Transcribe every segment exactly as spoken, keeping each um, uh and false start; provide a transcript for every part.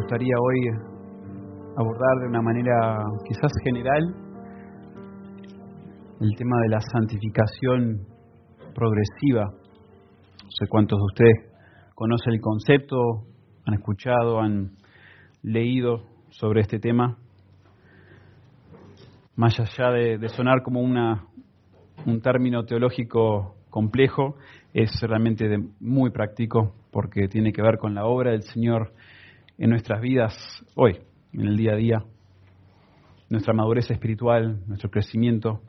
gustaría hoy abordar de una manera quizás general el tema de la santificación progresiva. No sé cuántos de ustedes conocen el concepto, han escuchado, han leído sobre este tema. Más allá de, de sonar como una, un término teológico complejo, es realmente de, muy práctico porque tiene que ver con la obra del Señor en nuestras vidas hoy, en el día a día, nuestra madurez espiritual, nuestro crecimiento,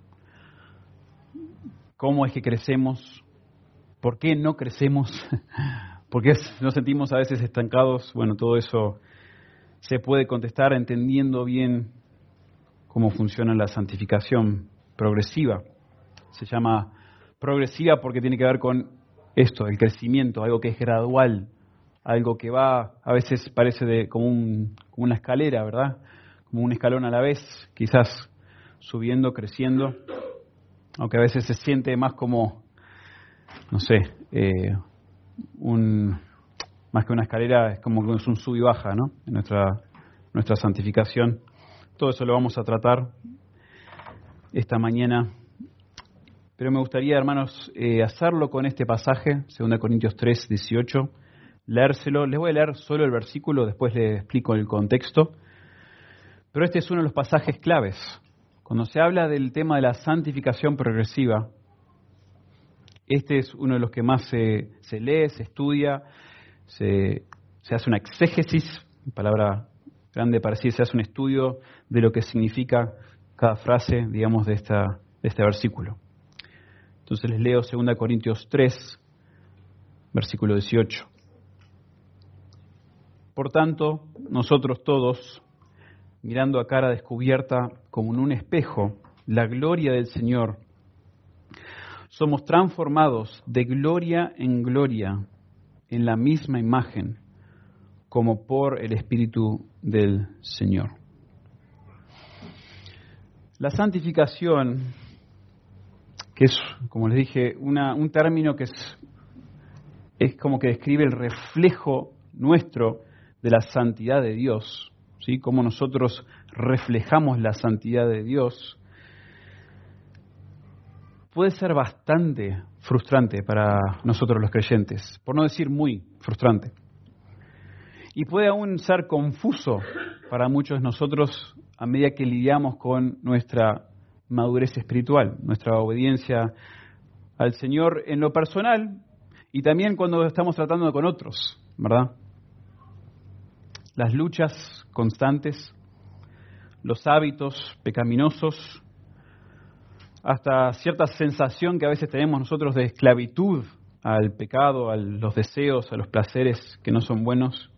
cómo es que crecemos, por qué no crecemos, por qué nos sentimos a veces estancados. Bueno, todo eso se puede contestar entendiendo bien cómo funciona la santificación progresiva. Se llama progresiva porque tiene que ver con esto, el crecimiento, algo que es gradual, algo que va, a veces parece de, como, un, como una escalera, ¿verdad? Como un escalón a la vez, quizás subiendo, creciendo, aunque a veces se siente más como, no sé, eh, un, más que una escalera, es como que es un sub y baja, ¿no? En nuestra, nuestra santificación. Todo eso lo vamos a tratar esta mañana. Pero me gustaría, hermanos, eh, hacerlo con este pasaje, Segunda Corintios tres, dieciocho, leérselo. Les voy a leer solo el versículo, después les explico el contexto. Pero este es uno de los pasajes claves. Cuando se habla del tema de la santificación progresiva, este es uno de los que más se, se lee, se estudia, se, se hace una exégesis, palabra grande para decir, se hace un estudio de lo que significa cada frase, digamos, de, esta, de este versículo. Entonces les leo Segunda Corintios tres, versículo dieciocho. Por tanto, nosotros todos, mirando a cara descubierta como en un espejo la gloria del Señor, somos transformados de gloria en gloria en la misma imagen, como por el Espíritu del Señor. La santificación, que es, como les dije, una, un término que es, es como que describe el reflejo nuestro de la santidad de Dios, ¿sí? Cómo nosotros reflejamos la santidad de Dios, puede ser bastante frustrante para nosotros los creyentes, por no decir muy frustrante. Y puede aún ser confuso para muchos de nosotros a medida que lidiamos con nuestra madurez espiritual, nuestra obediencia al Señor en lo personal y también cuando estamos tratando con otros, ¿verdad? Las luchas constantes, los hábitos pecaminosos, hasta cierta sensación que a veces tenemos nosotros de esclavitud al pecado, a los deseos, a los placeres que no son buenos.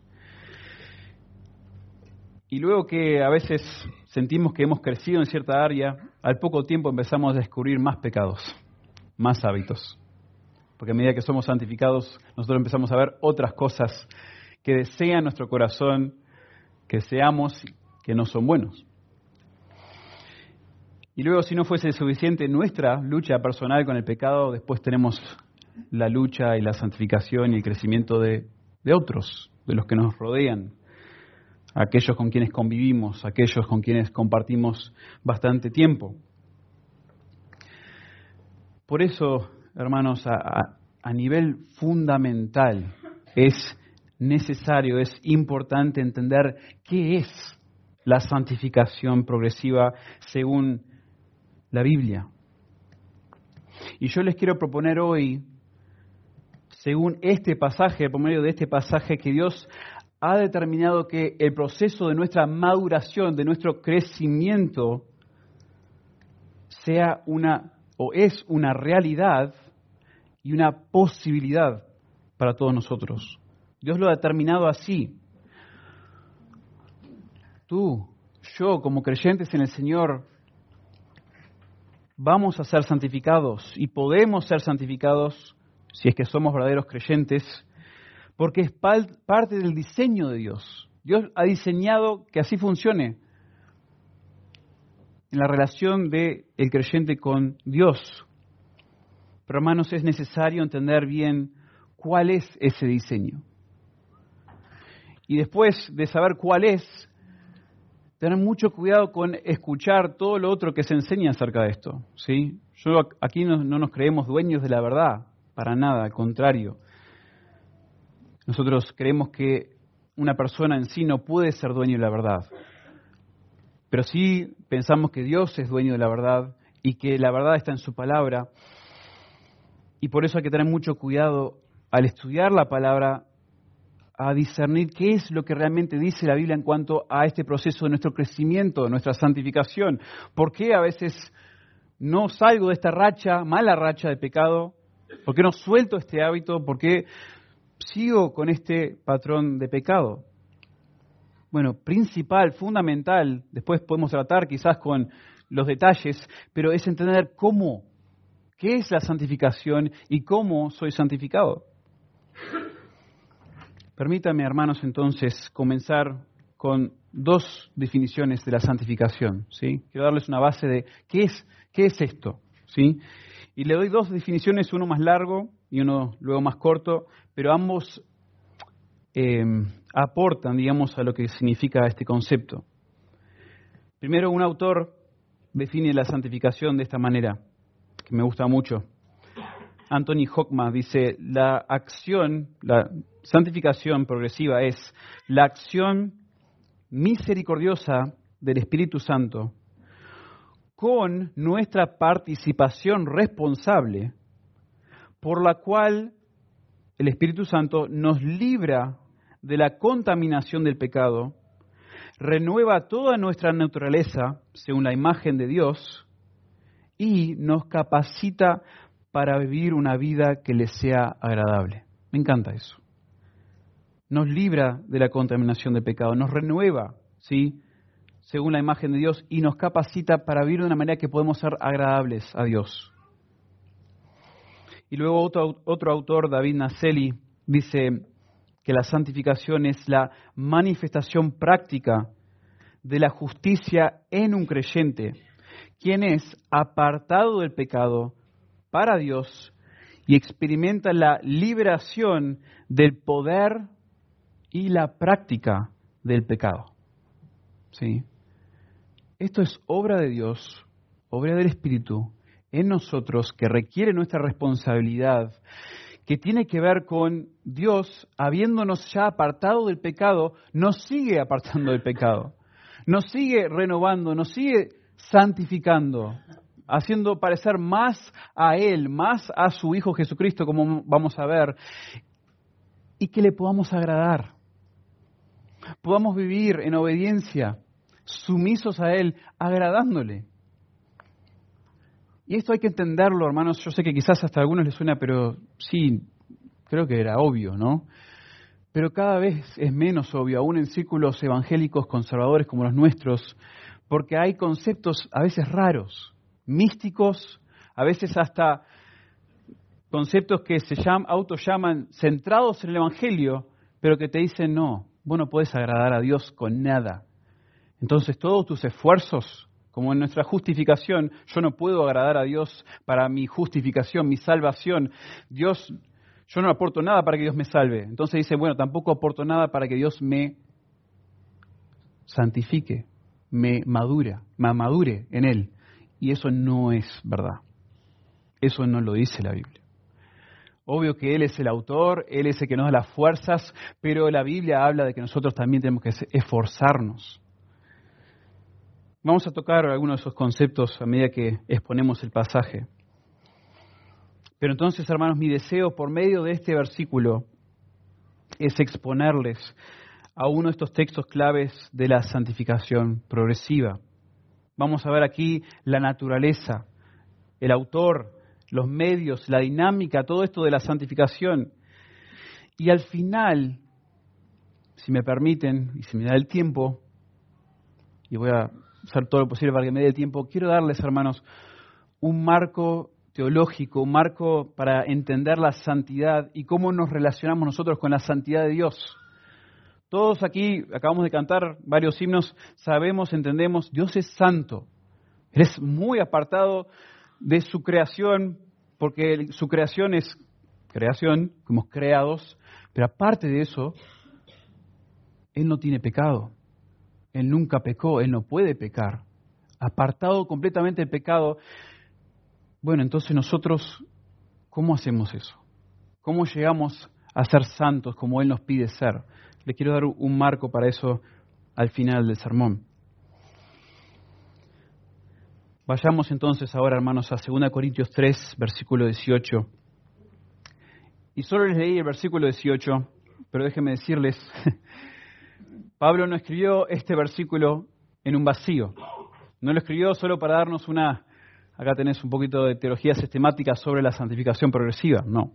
Y luego que a veces sentimos que hemos crecido en cierta área, al poco tiempo empezamos a descubrir más pecados, más hábitos. Porque a medida que somos santificados, nosotros empezamos a ver otras cosas que desean nuestro corazón, que deseamos, que no son buenos. Y luego, si no fuese suficiente nuestra lucha personal con el pecado, después tenemos la lucha y la santificación y el crecimiento de, de otros, de los que nos rodean, aquellos con quienes convivimos, aquellos con quienes compartimos bastante tiempo. Por eso, hermanos, a, a, a nivel fundamental es necesario, es importante entender qué es la santificación progresiva según la Biblia. Y yo les quiero proponer hoy, según este pasaje, por medio de este pasaje, que Dios ha determinado que el proceso de nuestra maduración, de nuestro crecimiento, sea una o es una realidad y una posibilidad para todos nosotros. Dios lo ha determinado así. Tú, yo, como creyentes en el Señor, vamos a ser santificados y podemos ser santificados si es que somos verdaderos creyentes, porque es parte del diseño de Dios. Dios ha diseñado que así funcione en la relación del creyente con Dios. Pero, hermanos, es necesario entender bien cuál es ese diseño. y después de saber cuál es, tener mucho cuidado con escuchar todo lo otro que se enseña acerca de esto, ¿sí? Yo aquí no, no nos creemos dueños de la verdad, para nada, al contrario. Nosotros creemos que una persona en sí no puede ser dueño de la verdad, pero sí pensamos que Dios es dueño de la verdad y que la verdad está en su palabra, y por eso hay que tener mucho cuidado al estudiar la palabra, a discernir qué es lo que realmente dice la Biblia en cuanto a este proceso de nuestro crecimiento, de nuestra santificación. ¿Por qué a veces no salgo de esta racha, mala racha de pecado? ¿Por qué no suelto este hábito? ¿Por qué sigo con este patrón de pecado? Bueno, principal, fundamental, después podemos tratar quizás con los detalles, pero es entender cómo, qué es la santificación y cómo soy santificado. Permítanme, hermanos, entonces, comenzar con dos definiciones de la santificación, ¿sí? Quiero darles una base de qué es, qué es esto, ¿sí? Y le doy dos definiciones, uno más largo y uno luego más corto, pero ambos eh, aportan, digamos, a lo que significa este concepto. Primero, un autor define la santificación de esta manera, que me gusta mucho. Anthony Hockman dice, la acción, la santificación progresiva es la acción misericordiosa del Espíritu Santo con nuestra participación responsable, por la cual el Espíritu Santo nos libra de la contaminación del pecado, renueva toda nuestra naturaleza según la imagen de Dios y nos capacita para vivir una vida que le sea agradable. Me encanta eso. Nos libra de la contaminación del pecado, nos renueva, ¿sí?, según la imagen de Dios y nos capacita para vivir de una manera que podemos ser agradables a Dios. Y luego otro, otro autor, David Naselli, dice que la santificación es la manifestación práctica de la justicia en un creyente, quien es apartado del pecado para Dios y experimenta la liberación del poder y la práctica del pecado. ¿Sí? Esto es obra de Dios, obra del Espíritu en nosotros, que requiere nuestra responsabilidad, que tiene que ver con Dios, habiéndonos ya apartado del pecado, nos sigue apartando del pecado, nos sigue renovando, nos sigue santificando, haciendo parecer más a Él, más a su Hijo Jesucristo, como vamos a ver, y que le podamos agradar, podamos vivir en obediencia, sumisos a Él, agradándole. Y esto hay que entenderlo, hermanos. Yo sé que quizás hasta a algunos les suena, pero sí, creo que era obvio, ¿no? Pero cada vez es menos obvio, aún en círculos evangélicos conservadores como los nuestros, porque hay conceptos a veces raros, místicos, a veces hasta conceptos que se llaman, autollaman centrados en el Evangelio, pero que te dicen, no, vos no podés agradar a Dios con nada. Entonces todos tus esfuerzos, como en nuestra justificación, yo no puedo agradar a Dios para mi justificación, mi salvación. Dios, yo no aporto nada para que Dios me salve. Entonces dice, bueno, tampoco aporto nada para que Dios me santifique, me madura, me madure en Él. Y eso no es verdad. Eso no lo dice la Biblia. Obvio que Él es el autor, Él es el que nos da las fuerzas, pero la Biblia habla de que nosotros también tenemos que esforzarnos. Vamos a tocar algunos de esos conceptos a medida que exponemos el pasaje. Pero entonces, hermanos, mi deseo por medio de este versículo es exponerles a uno de estos textos claves de la santificación progresiva. Vamos a ver aquí la naturaleza, el autor, los medios, la dinámica, todo esto de la santificación. Y al final, si me permiten y si me da el tiempo, y voy a hacer todo lo posible para que me dé el tiempo, quiero darles, hermanos, un marco teológico, un marco para entender la santidad y cómo nos relacionamos nosotros con la santidad de Dios. Todos aquí, acabamos de cantar varios himnos, sabemos, entendemos, Dios es santo. Él es muy apartado de su creación, porque su creación es creación, fuimos creados, pero aparte de eso, Él no tiene pecado. Él nunca pecó, Él no puede pecar. Apartado completamente del pecado. Bueno, entonces nosotros, ¿cómo hacemos eso? ¿Cómo llegamos a ser santos como Él nos pide ser? Le quiero dar un marco para eso al final del sermón. Vayamos entonces ahora, hermanos, a segunda Corintios tres, versículo dieciocho. Y solo les leí el versículo dieciocho, pero déjenme decirles, Pablo no escribió este versículo en un vacío. No lo escribió solo para darnos una, acá tenés un poquito de teología sistemática sobre la santificación progresiva, no.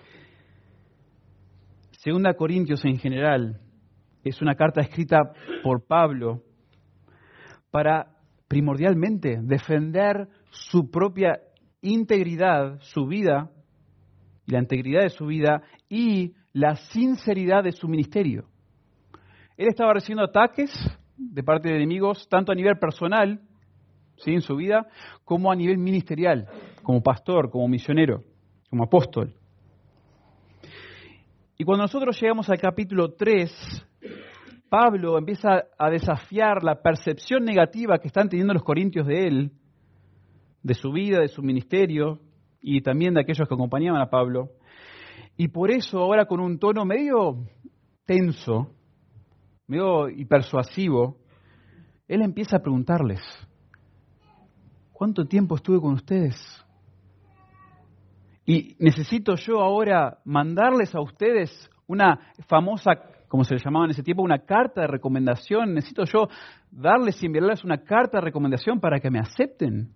Segunda Corintios en general es una carta escrita por Pablo para primordialmente defender su propia integridad, su vida, y la integridad de su vida y la sinceridad de su ministerio. Él estaba recibiendo ataques de parte de enemigos, tanto a nivel personal, ¿sí?, en su vida, como a nivel ministerial, como pastor, como misionero, como apóstol. Y cuando nosotros llegamos al capítulo tres, Pablo empieza a desafiar la percepción negativa que están teniendo los corintios de él, de su vida, de su ministerio, y también de aquellos que acompañaban a Pablo. Y por eso ahora con un tono medio tenso, medio y persuasivo, él empieza a preguntarles, ¿cuánto tiempo estuve con ustedes? Y necesito yo ahora mandarles a ustedes una famosa, como se le llamaba en ese tiempo, una carta de recomendación. Necesito yo darles y enviarles una carta de recomendación para que me acepten.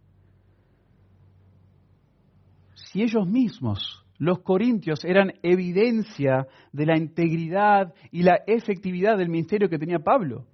Si ellos mismos, los corintios, eran evidencia de la integridad y la efectividad del ministerio que tenía Pablo.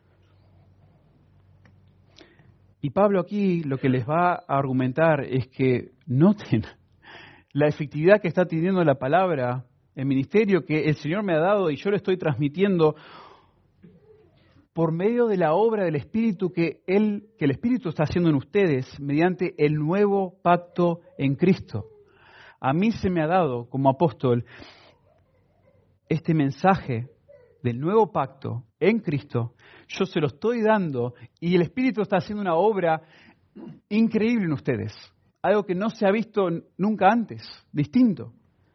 Y Pablo aquí lo que les va a argumentar es que noten la efectividad que está teniendo la palabra, el ministerio que el Señor me ha dado y yo le estoy transmitiendo por medio de la obra del Espíritu que, él, que el Espíritu está haciendo en ustedes mediante el nuevo pacto en Cristo. A mí se me ha dado como apóstol este mensaje del nuevo pacto en Cristo. Yo se lo estoy dando y el Espíritu está haciendo una obra increíble en ustedes. Algo que no se ha visto nunca antes, distinto.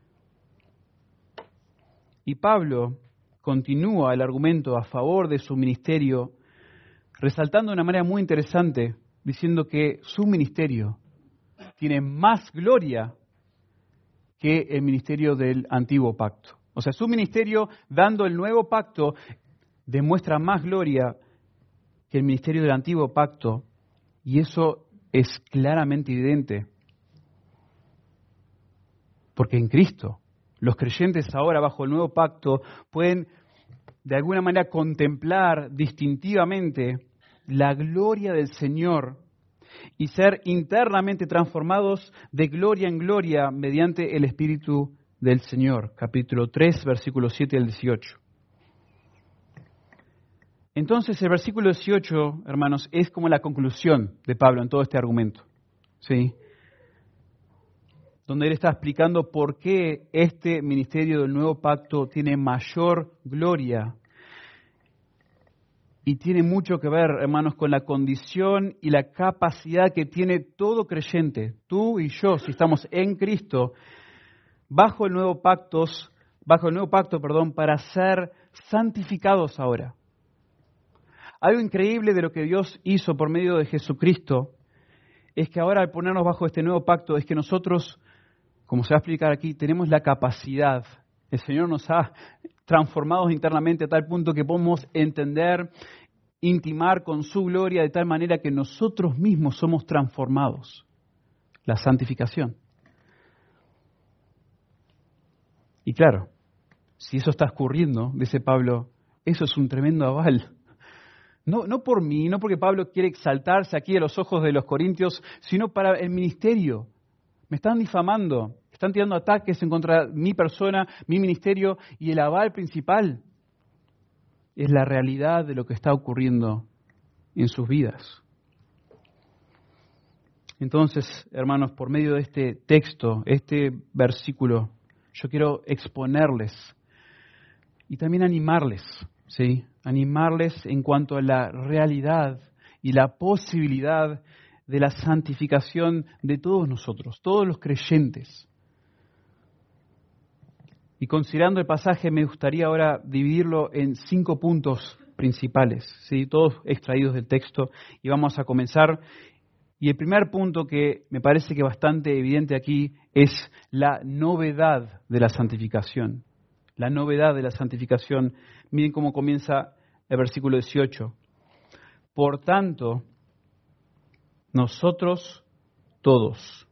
Y Pablo continúa el argumento a favor de su ministerio, resaltando de una manera muy interesante, diciendo que su ministerio tiene más gloria que el ministerio del antiguo pacto. O sea, su ministerio, dando el nuevo pacto, demuestra más gloria que el ministerio del antiguo pacto, y eso es claramente evidente. Porque en Cristo, los creyentes ahora bajo el nuevo pacto pueden de alguna manera contemplar distintivamente la gloria del Señor y ser internamente transformados de gloria en gloria mediante el Espíritu del Señor. Capítulo tres, versículos siete al dieciocho. Entonces el versículo dieciocho, hermanos, es como la conclusión de Pablo en todo este argumento, ¿sí?, donde él está explicando por qué este ministerio del nuevo pacto tiene mayor gloria. Y tiene mucho que ver, hermanos, con la condición y la capacidad que tiene todo creyente, tú y yo, si estamos en Cristo, bajo el nuevo pacto, bajo el nuevo pacto, perdón, para ser santificados ahora. Algo increíble de lo que Dios hizo por medio de Jesucristo es que ahora al ponernos bajo este nuevo pacto es que nosotros, como se va a explicar aquí, tenemos la capacidad. El Señor nos ha transformado internamente a tal punto que podemos entender, intimar con su gloria de tal manera que nosotros mismos somos transformados. La santificación. Y claro, si eso está ocurriendo, dice Pablo, eso es un tremendo aval. No, no por mí, no porque Pablo quiere exaltarse aquí a los ojos de los corintios, sino para el ministerio. Me están difamando, están tirando ataques en contra de mi persona, mi ministerio, y el aval principal es la realidad de lo que está ocurriendo en sus vidas. Entonces, hermanos, por medio de este texto, este versículo, yo quiero exponerles y también animarles, ¿sí? Animarles en cuanto a la realidad y la posibilidad de la santificación de todos nosotros, todos los creyentes. Y considerando el pasaje, me gustaría ahora dividirlo en cinco puntos principales, ¿sí? Todos extraídos del texto, y vamos a comenzar. Y el primer punto que me parece que es bastante evidente aquí es la novedad de la santificación. La novedad de la santificación. Miren cómo comienza el versículo dieciocho. Por tanto, nosotros todos.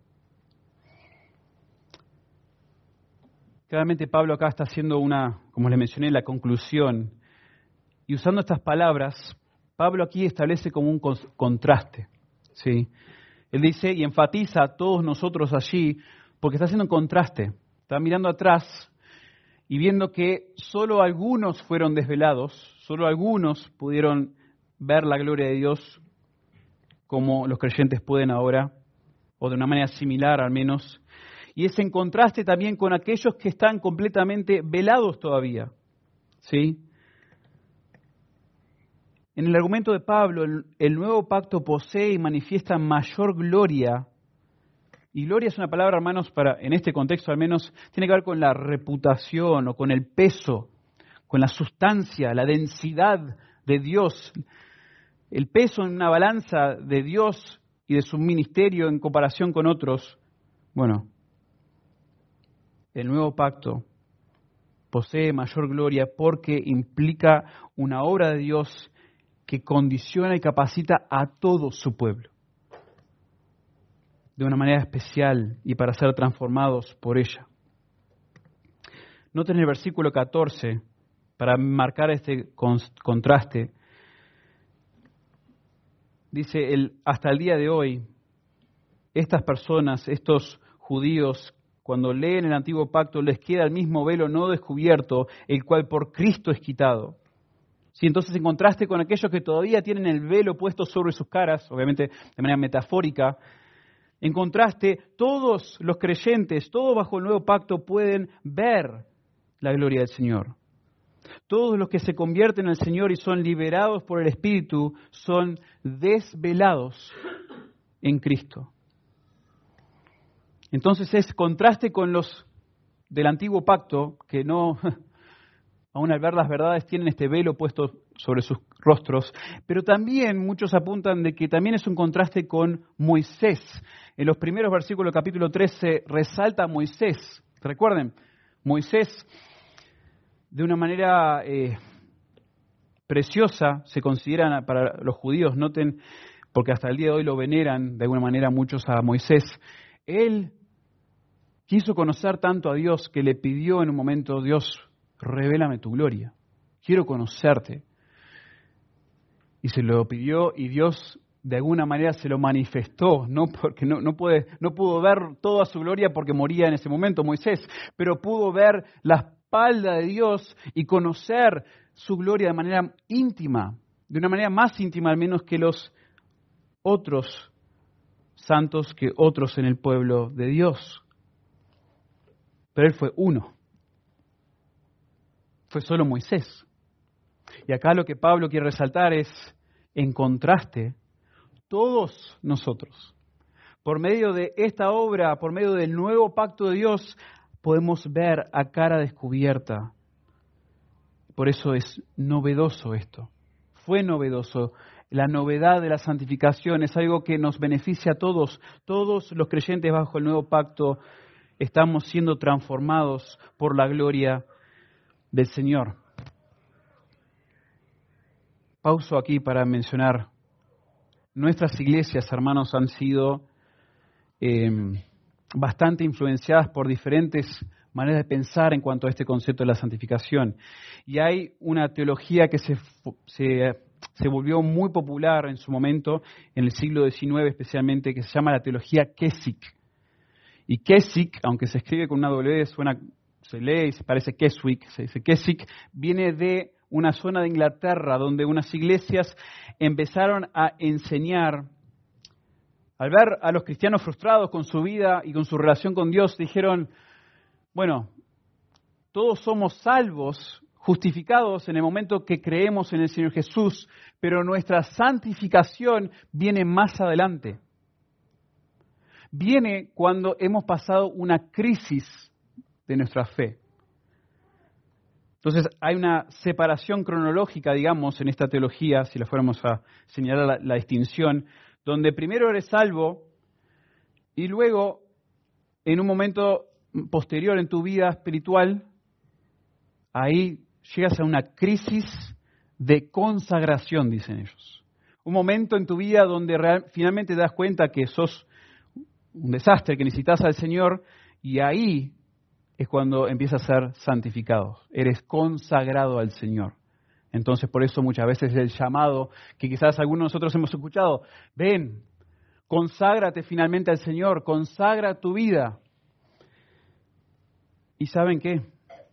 Claramente Pablo acá está haciendo una, como les mencioné, la conclusión. Y usando estas palabras, Pablo aquí establece como un contraste, ¿sí? Él dice y enfatiza a todos nosotros allí porque está haciendo un contraste. Está mirando atrás y viendo que solo algunos fueron desvelados, solo algunos pudieron ver la gloria de Dios como los creyentes pueden ahora, o de una manera similar al menos. Y es en contraste también con aquellos que están completamente velados todavía, ¿sí? En el argumento de Pablo, el, el nuevo pacto posee y manifiesta mayor gloria. Y gloria es una palabra, hermanos, para en este contexto al menos, tiene que ver con la reputación o con el peso, con la sustancia, la densidad de Dios. El peso en una balanza de Dios y de su ministerio en comparación con otros. Bueno, el nuevo pacto posee mayor gloria porque implica una obra de Dios que condiciona y capacita a todo su pueblo de una manera especial y para ser transformados por ella. Noten el versículo catorce, para marcar este contraste. Dice, el, hasta el día de hoy, estas personas, estos judíos, cuando leen el Antiguo Pacto, les queda el mismo velo no descubierto, el cual por Cristo es quitado. Sí, entonces, en contraste con aquellos que todavía tienen el velo puesto sobre sus caras, obviamente de manera metafórica, en contraste, todos los creyentes, todos bajo el Nuevo Pacto, pueden ver la gloria del Señor. Todos los que se convierten al Señor y son liberados por el Espíritu son desvelados en Cristo. Entonces es contraste con los del Antiguo Pacto, que no, aún al ver las verdades, tienen este velo puesto sobre sus rostros, pero también muchos apuntan de que también es un contraste con Moisés. En los primeros versículos del capítulo trece resalta a Moisés. Recuerden, Moisés de una manera eh, preciosa se considera para los judíos, noten, porque hasta el día de hoy lo veneran de alguna manera muchos a Moisés. Él quiso conocer tanto a Dios que le pidió en un momento, Dios, revélame tu gloria, quiero conocerte. Y se lo pidió y Dios de alguna manera se lo manifestó, no porque no, no, puede, no pudo ver toda su gloria porque moría en ese momento Moisés, pero pudo ver la espalda de Dios y conocer su gloria de manera íntima, de una manera más íntima al menos que los otros santos, que otros en el pueblo de Dios. Pero él fue uno. Fue solo Moisés. Y acá lo que Pablo quiere resaltar es, en contraste, todos nosotros, por medio de esta obra, por medio del nuevo pacto de Dios, podemos ver a cara descubierta. Por eso es novedoso esto. Fue novedoso. La novedad de la santificación es algo que nos beneficia a todos. Todos los creyentes bajo el nuevo pacto estamos siendo transformados por la gloria del Señor. Pauso aquí para mencionar, nuestras iglesias, hermanos, han sido eh, bastante influenciadas por diferentes maneras de pensar en cuanto a este concepto de la santificación. Y hay una teología que se, se, se volvió muy popular en su momento, en el siglo diecinueve especialmente, que se llama la teología Keswick. Y Keswick, aunque se escribe con una W, suena, se lee y se parece Keswick, se dice Keswick, viene de una zona de Inglaterra donde unas iglesias empezaron a enseñar. Al ver a los cristianos frustrados con su vida y con su relación con Dios, dijeron, bueno, todos somos salvos justificados en el momento que creemos en el Señor Jesús, pero nuestra santificación viene más adelante. Viene cuando hemos pasado una crisis de nuestra fe. Entonces hay una separación cronológica, digamos, en esta teología, si la fuéramos a señalar la, la distinción, donde primero eres salvo y luego, en un momento posterior en tu vida espiritual, ahí llegas a una crisis de consagración, dicen ellos. Un momento en tu vida donde real, finalmente te das cuenta que sos un desastre, que necesitas al Señor, y ahí es cuando empiezas a ser santificado. Eres consagrado al Señor. Entonces, por eso muchas veces el llamado que quizás algunos de nosotros hemos escuchado, ven, conságrate finalmente al Señor, consagra tu vida. ¿Y saben qué?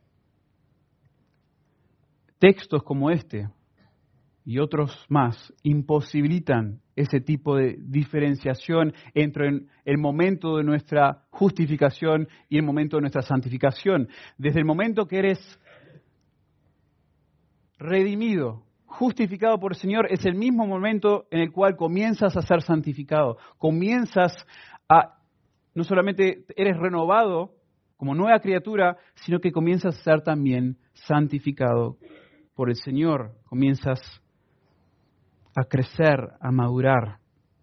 Textos como este y otros más imposibilitan ese tipo de diferenciación entre el momento de nuestra justificación y el momento de nuestra santificación. Desde el momento que eres redimido, justificado por el Señor, es el mismo momento en el cual comienzas a ser santificado. Comienzas a, no solamente eres renovado como nueva criatura, sino que comienzas a ser también santificado por el Señor. Comienzas a crecer, a madurar.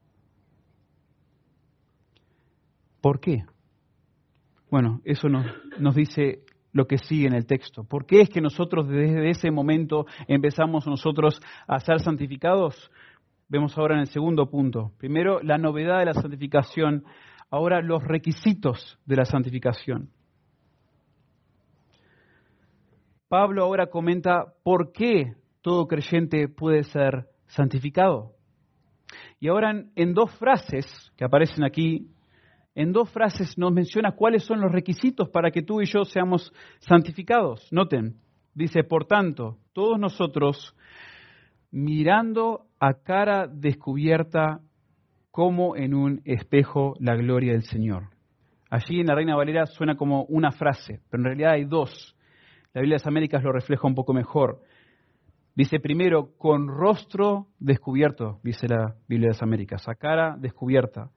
¿Por qué? Bueno, eso nos, nos dice lo que sigue en el texto. ¿Por qué es que nosotros desde ese momento empezamos nosotros a ser santificados? Vemos ahora en el segundo punto. Primero, la novedad de la santificación. Ahora, los requisitos de la santificación. Pablo ahora comenta por qué todo creyente puede ser santificado. Y ahora en, en dos frases que aparecen aquí, en dos frases nos menciona cuáles son los requisitos para que tú y yo seamos santificados. Noten, dice, por tanto, todos nosotros, mirando a cara descubierta como en un espejo la gloria del Señor. Allí en la Reina Valera suena como una frase, pero en realidad hay dos. La Biblia de las Américas lo refleja un poco mejor. Dice primero, con rostro descubierto, dice la Biblia de las Américas, a cara descubierta.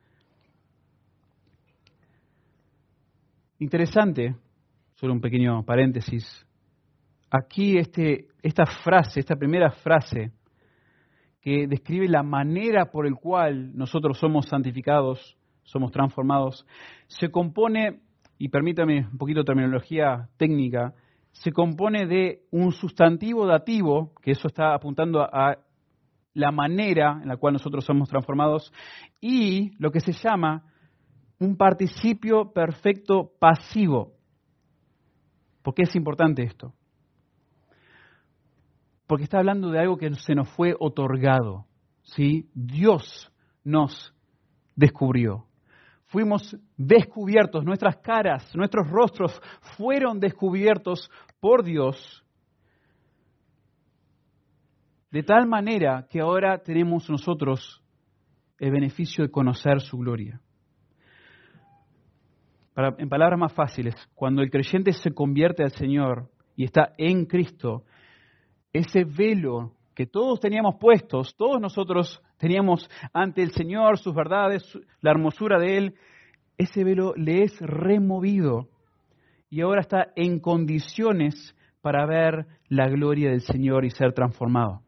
Interesante, solo un pequeño paréntesis. Aquí este, esta frase, esta primera frase, que describe la manera por la cual nosotros somos santificados, somos transformados, se compone, y permítame un poquito de terminología técnica, se compone de un sustantivo dativo, que eso está apuntando a, a la manera en la cual nosotros somos transformados, y lo que se llama un participio perfecto pasivo. ¿Por qué es importante esto? Porque está hablando de algo que se nos fue otorgado, ¿sí? Dios nos descubrió. Fuimos descubiertos, nuestras caras, nuestros rostros fueron descubiertos por Dios, de tal manera que ahora tenemos nosotros el beneficio de conocer su gloria. Para, en palabras más fáciles, cuando el creyente se convierte al Señor y está en Cristo, ese velo que todos teníamos puestos, todos nosotros teníamos ante el Señor sus verdades, la hermosura de Él, ese velo le es removido y ahora está en condiciones para ver la gloria del Señor y ser transformado.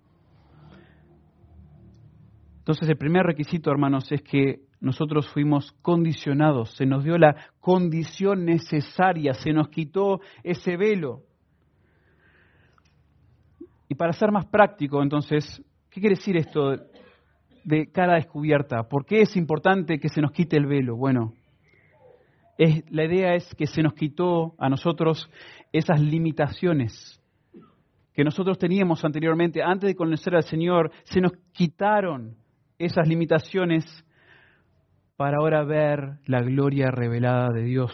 Entonces el primer requisito, hermanos, es que nosotros fuimos condicionados, se nos dio la condición necesaria, se nos quitó ese velo. Y para ser más práctico, entonces, ¿qué quiere decir esto de cara descubierta? ¿Por qué es importante que se nos quite el velo? Bueno, es, la idea es que se nos quitó a nosotros esas limitaciones que nosotros teníamos anteriormente. Antes de conocer al Señor, se nos quitaron esas limitaciones para ahora ver la gloria revelada de Dios.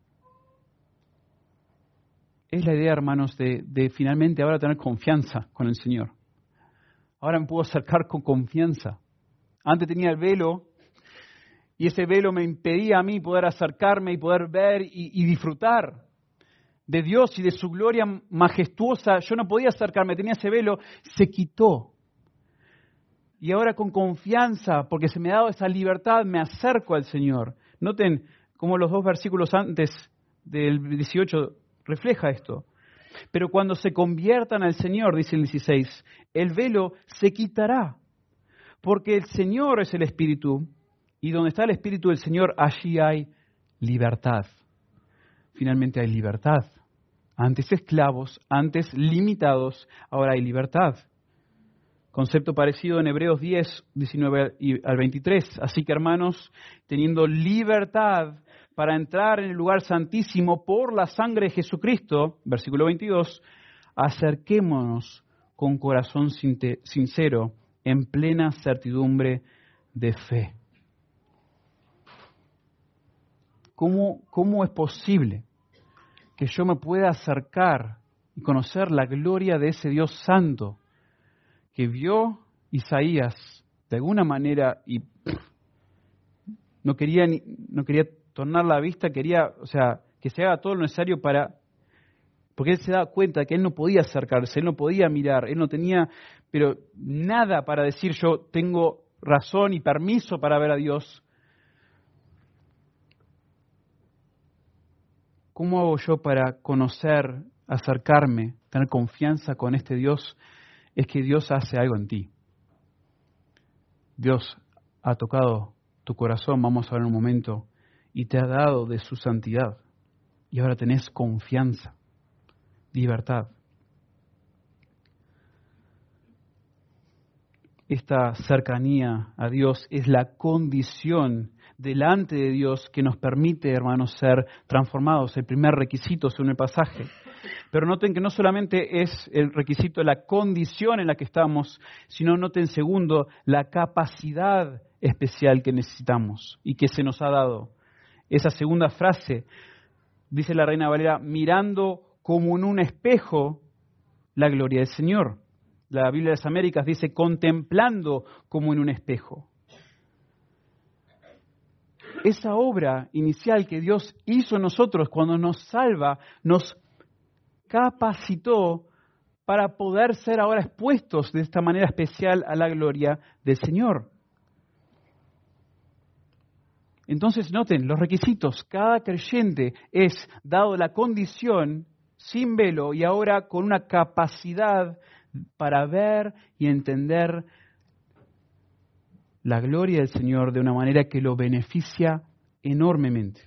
Es la idea, hermanos, de, de finalmente ahora tener confianza con el Señor. Ahora me puedo acercar con confianza. Antes tenía el velo y ese velo me impedía a mí poder acercarme y poder ver y, y disfrutar de Dios y de su gloria majestuosa, yo no podía acercarme, tenía ese velo, se quitó. Y ahora con confianza, porque se me ha dado esa libertad, me acerco al Señor. Noten cómo los dos versículos antes del dieciocho refleja esto. Pero cuando se conviertan al Señor, dice el dieciséis, el velo se quitará, porque el Señor es el Espíritu, y donde está el Espíritu del Señor, allí hay libertad. Finalmente hay libertad. Antes esclavos, antes limitados, ahora hay libertad. Concepto parecido en Hebreos diez, diecinueve al veintitrés. Así que, hermanos, teniendo libertad para entrar en el lugar santísimo por la sangre de Jesucristo, versículo veintidós, acerquémonos con corazón sincero, en plena certidumbre de fe. ¿Cómo, cómo es posible que yo me pueda acercar y conocer la gloria de ese Dios santo que vio Isaías de alguna manera y pff, no quería ni, no quería tornar la vista, quería, o sea, que se haga todo lo necesario para, porque él se da cuenta de que él no podía acercarse, él no podía mirar, él no tenía, pero nada para decir yo tengo razón y permiso para ver a Dios. ¿Cómo hago yo para conocer, acercarme, tener confianza con este Dios? Es que Dios hace algo en ti. Dios ha tocado tu corazón, vamos a ver en un momento, y te ha dado de su santidad. Y ahora tenés confianza, libertad. Esta cercanía a Dios es la condición delante de Dios que nos permite, hermanos, ser transformados. El primer requisito según el pasaje. Pero noten que no solamente es el requisito de la condición en la que estamos, sino noten segundo, la capacidad especial que necesitamos y que se nos ha dado. Esa segunda frase, dice la Reina Valera, mirando como en un espejo la gloria del Señor. La Biblia de las Américas dice contemplando como en un espejo. Esa obra inicial que Dios hizo en nosotros cuando nos salva, nos capacitó para poder ser ahora expuestos de esta manera especial a la gloria del Señor. Entonces noten los requisitos. Cada creyente es dado la condición sin velo y ahora con una capacidad para ver y entender la gloria del Señor de una manera que lo beneficia enormemente.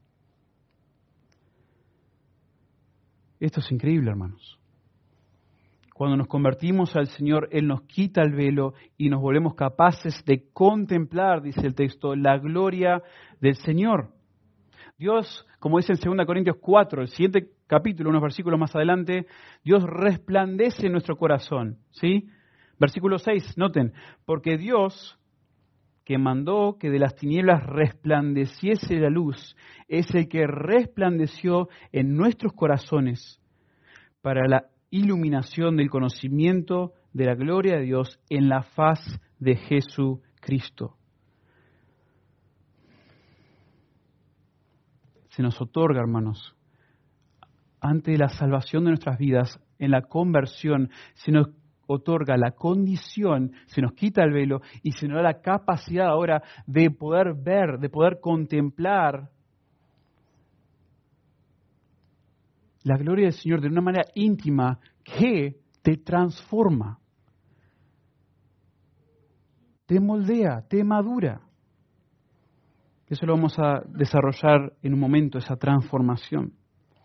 Esto es increíble, hermanos. Cuando nos convertimos al Señor, Él nos quita el velo y nos volvemos capaces de contemplar, dice el texto, la gloria del Señor. Dios, como dice en segunda Corintios cuatro, el siguiente capítulo, unos versículos más adelante, Dios resplandece en nuestro corazón, ¿sí? Versículo seis, noten, porque Dios, que mandó que de las tinieblas resplandeciese la luz, es el que resplandeció en nuestros corazones para la iluminación del conocimiento de la gloria de Dios en la faz de Jesucristo. Se nos otorga, hermanos, ante la salvación de nuestras vidas, en la conversión, se nos otorga la condición, se nos quita el velo y se nos da la capacidad ahora de poder ver, de poder contemplar la gloria del Señor de una manera íntima que te transforma, te moldea, te madura. Eso lo vamos a desarrollar en un momento, esa transformación.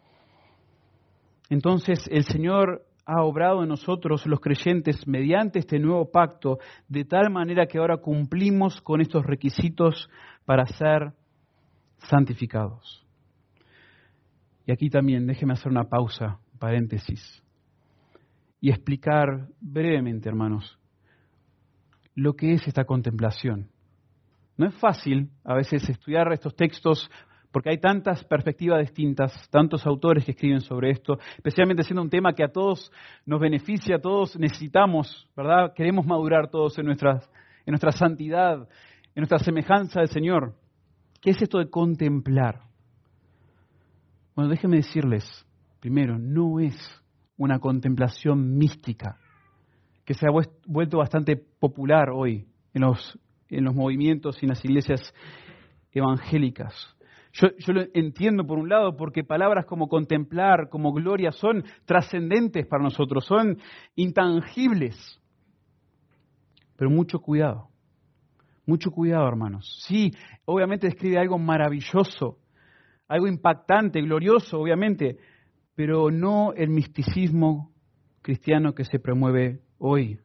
Entonces el Señor ha obrado en nosotros los creyentes mediante este nuevo pacto de tal manera que ahora cumplimos con estos requisitos para ser santificados. Y aquí también déjeme hacer una pausa, paréntesis, y explicar brevemente, hermanos, lo que es esta contemplación. No es fácil a veces estudiar estos textos porque hay tantas perspectivas distintas, tantos autores que escriben sobre esto, especialmente siendo un tema que a todos nos beneficia, a todos necesitamos, ¿verdad? Queremos madurar todos en, nuestras, en nuestra santidad, en nuestra semejanza del Señor. ¿Qué es esto de contemplar? Bueno, déjenme decirles primero, no es una contemplación mística que se ha vuelto bastante popular hoy en los, en los movimientos y en las iglesias evangélicas. Yo, yo lo entiendo por un lado porque palabras como contemplar, como gloria, son trascendentes para nosotros, son intangibles. Pero mucho cuidado, mucho cuidado, hermanos. Sí, obviamente describe algo maravilloso, algo impactante, glorioso, obviamente, pero no el misticismo cristiano que se promueve hoy.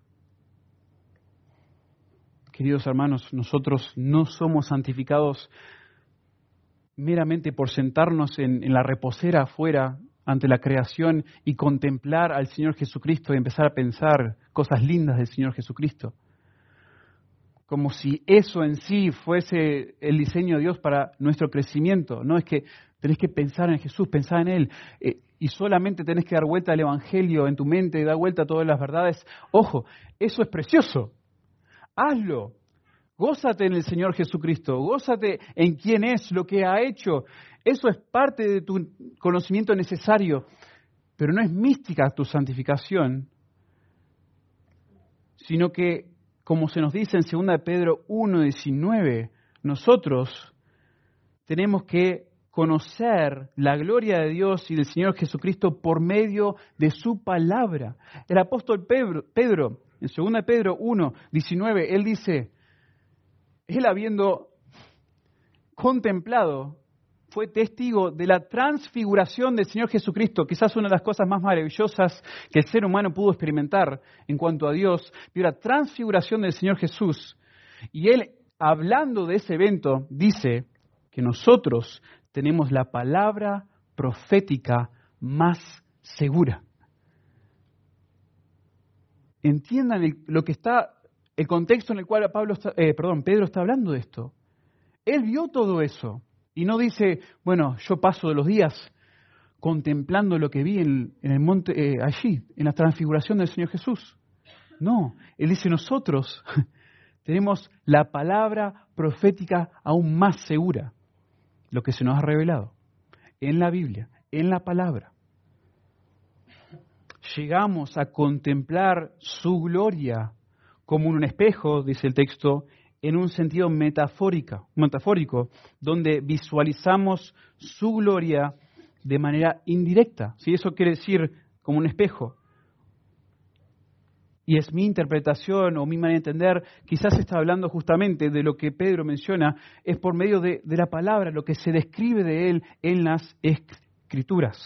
Queridos hermanos, nosotros no somos santificados meramente por sentarnos en, en la reposera afuera ante la creación y contemplar al Señor Jesucristo y empezar a pensar cosas lindas del Señor Jesucristo. Como si eso en sí fuese el diseño de Dios para nuestro crecimiento. No, es que tenés que pensar en Jesús, pensar en Él, eh, y solamente tenés que dar vuelta al Evangelio en tu mente y dar vuelta a todas las verdades. Ojo, eso es precioso. Hazlo. Gózate en el Señor Jesucristo, gózate en quién es, lo que ha hecho. Eso es parte de tu conocimiento necesario, pero no es mística tu santificación, sino que, como se nos dice en segunda de Pedro uno diecinueve, nosotros tenemos que conocer la gloria de Dios y del Señor Jesucristo por medio de su palabra. El apóstol Pedro, Pedro en segunda de Pedro uno diecinueve, él dice, él habiendo contemplado, fue testigo de la transfiguración del Señor Jesucristo, quizás una de las cosas más maravillosas que el ser humano pudo experimentar en cuanto a Dios, vio la transfiguración del Señor Jesús. Y él, hablando de ese evento, dice que nosotros tenemos la palabra profética más segura. Entiendan el, lo que está, el contexto en el cual Pablo está, eh, perdón, Pedro está hablando de esto. Él vio todo eso. Y no dice, bueno, yo paso de los días contemplando lo que vi en, en el monte, eh, allí, en la transfiguración del Señor Jesús. No, Él dice, nosotros tenemos la palabra profética aún más segura, lo que se nos ha revelado en la Biblia, en la palabra. Llegamos a contemplar su gloria como un espejo, dice el texto, en un sentido metafórico, metafórico, donde visualizamos su gloria de manera indirecta. ¿Sí? Eso quiere decir como un espejo. Y es mi interpretación o mi manera de entender, quizás está hablando justamente de lo que Pedro menciona, es por medio de, de la palabra, lo que se describe de él en las Escrituras.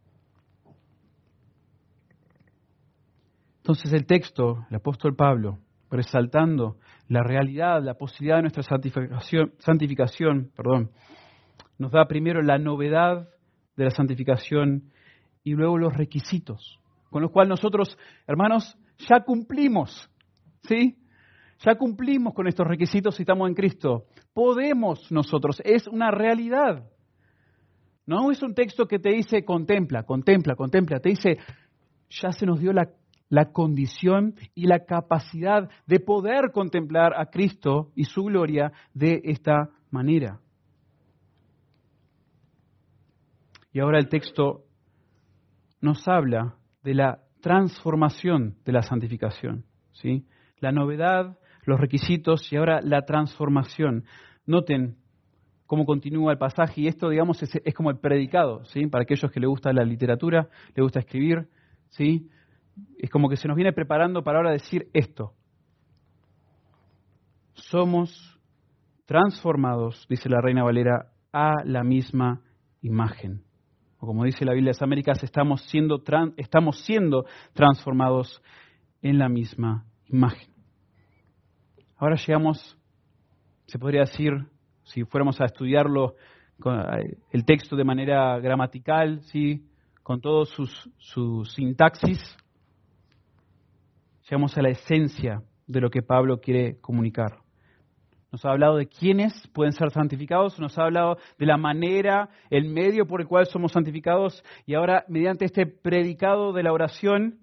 Entonces el texto, el apóstol Pablo, resaltando la realidad, la posibilidad de nuestra santificación, santificación, perdón, nos da primero la novedad de la santificación y luego los requisitos, con los cuales nosotros, hermanos, ya cumplimos, ¿sí? Ya cumplimos con estos requisitos si estamos en Cristo. Podemos nosotros, es una realidad. No es un texto que te dice contempla, contempla, contempla, te dice ya se nos dio la la condición y la capacidad de poder contemplar a Cristo y su gloria de esta manera. Y ahora el texto nos habla de la transformación de la santificación, ¿sí? La novedad, los requisitos y ahora la transformación. Noten cómo continúa el pasaje y esto, digamos, es, es como el predicado, ¿sí? Para aquellos que les gusta la literatura, les gusta escribir, ¿sí? Es como que se nos viene preparando para ahora decir esto. Somos transformados, dice la Reina Valera, a la misma imagen. O como dice la Biblia de las Américas, estamos siendo, tran, estamos siendo transformados en la misma imagen. Ahora llegamos, se podría decir, si fuéramos a estudiarlo, con el texto de manera gramatical, ¿sí? Con todo sus, su sintaxis, llegamos a la esencia de lo que Pablo quiere comunicar. Nos ha hablado de quiénes pueden ser santificados, nos ha hablado de la manera, el medio por el cual somos santificados, y ahora, mediante este predicado de la oración,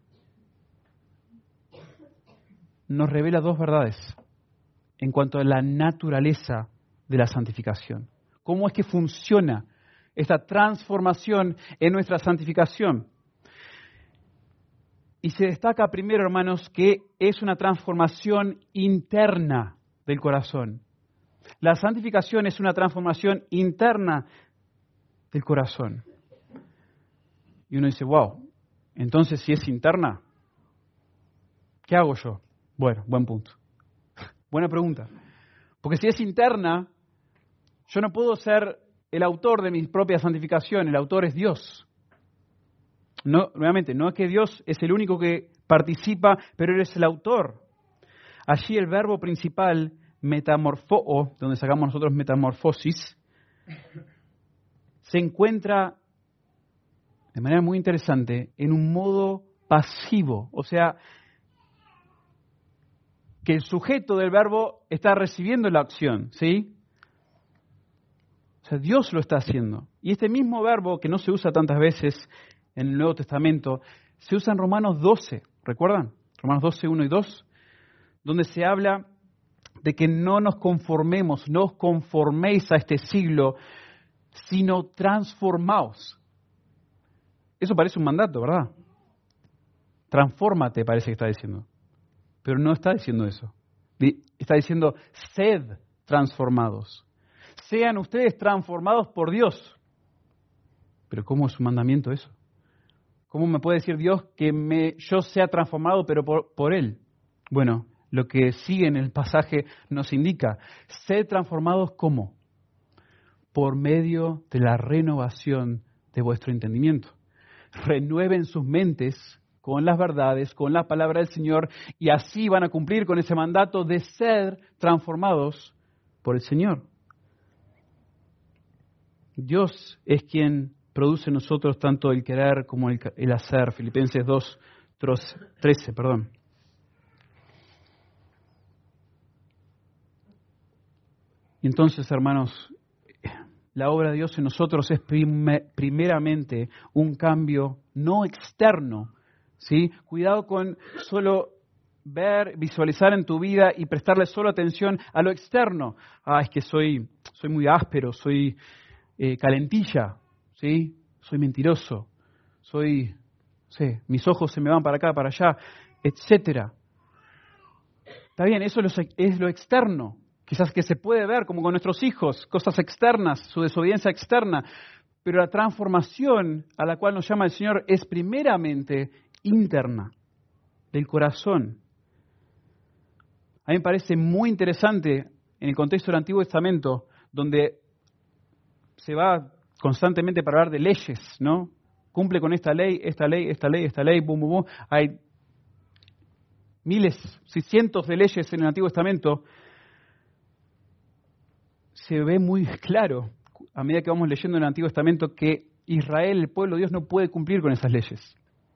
nos revela dos verdades en cuanto a la naturaleza de la santificación. ¿Cómo es que funciona esta transformación en nuestra santificación. Y se destaca primero, hermanos, que es una transformación interna del corazón. La santificación es una transformación interna del corazón. Y uno dice, wow, entonces si es interna, ¿qué hago yo? Bueno, buen punto. Buena pregunta. Porque si es interna, yo no puedo ser el autor de mi propia santificación, el autor es Dios. No, nuevamente, no es que Dios es el único que participa, pero Él es el autor. Allí el verbo principal, metamorfoo, donde sacamos nosotros metamorfosis, se encuentra de manera muy interesante en un modo pasivo. O sea, que el sujeto del verbo está recibiendo la acción, ¿sí? O sea, Dios lo está haciendo. Y este mismo verbo, que no se usa tantas veces en el Nuevo Testamento, se usa en Romanos doce, ¿recuerdan? Romanos doce, uno y dos, donde se habla de que no nos conformemos, no os conforméis a este siglo, sino transformaos. Eso parece un mandato, ¿verdad? Transfórmate, parece que está diciendo. Pero no está diciendo eso. Está diciendo, sed transformados. Sean ustedes transformados por Dios. Pero ¿cómo es un mandamiento eso? ¿Cómo me puede decir Dios que me, yo sea transformado, pero por, por Él? Bueno, lo que sigue en el pasaje nos indica, sed transformados ¿cómo? Por medio de la renovación de vuestro entendimiento. Renueven sus mentes con las verdades, con la palabra del Señor, y así van a cumplir con ese mandato de ser transformados por el Señor. Dios es quien produce en nosotros tanto el querer como el, el hacer. Filipenses dos, trece, perdón. Entonces, hermanos, la obra de Dios en nosotros es prime, primeramente un cambio no externo, ¿sí? Cuidado con solo ver, visualizar en tu vida y prestarle solo atención a lo externo. Ah, es que soy, soy muy áspero, soy eh, calentilla, ¿sí? Soy mentiroso, soy, sí, mis ojos se me van para acá, para allá, etcétera. Está bien, eso es lo, es lo externo. Quizás que se puede ver como con nuestros hijos, cosas externas, su desobediencia externa. Pero la transformación a la cual nos llama el Señor es primeramente interna, del corazón. A mí me parece muy interesante en el contexto del Antiguo Testamento, donde se va constantemente para hablar de leyes, ¿no? Cumple con esta ley, esta ley, esta ley, esta ley, bum, bum, bum. Hay miles, sí, cientos de leyes en el Antiguo Testamento. Se ve muy claro, a medida que vamos leyendo en el Antiguo Testamento, que Israel, el pueblo de Dios, no puede cumplir con esas leyes.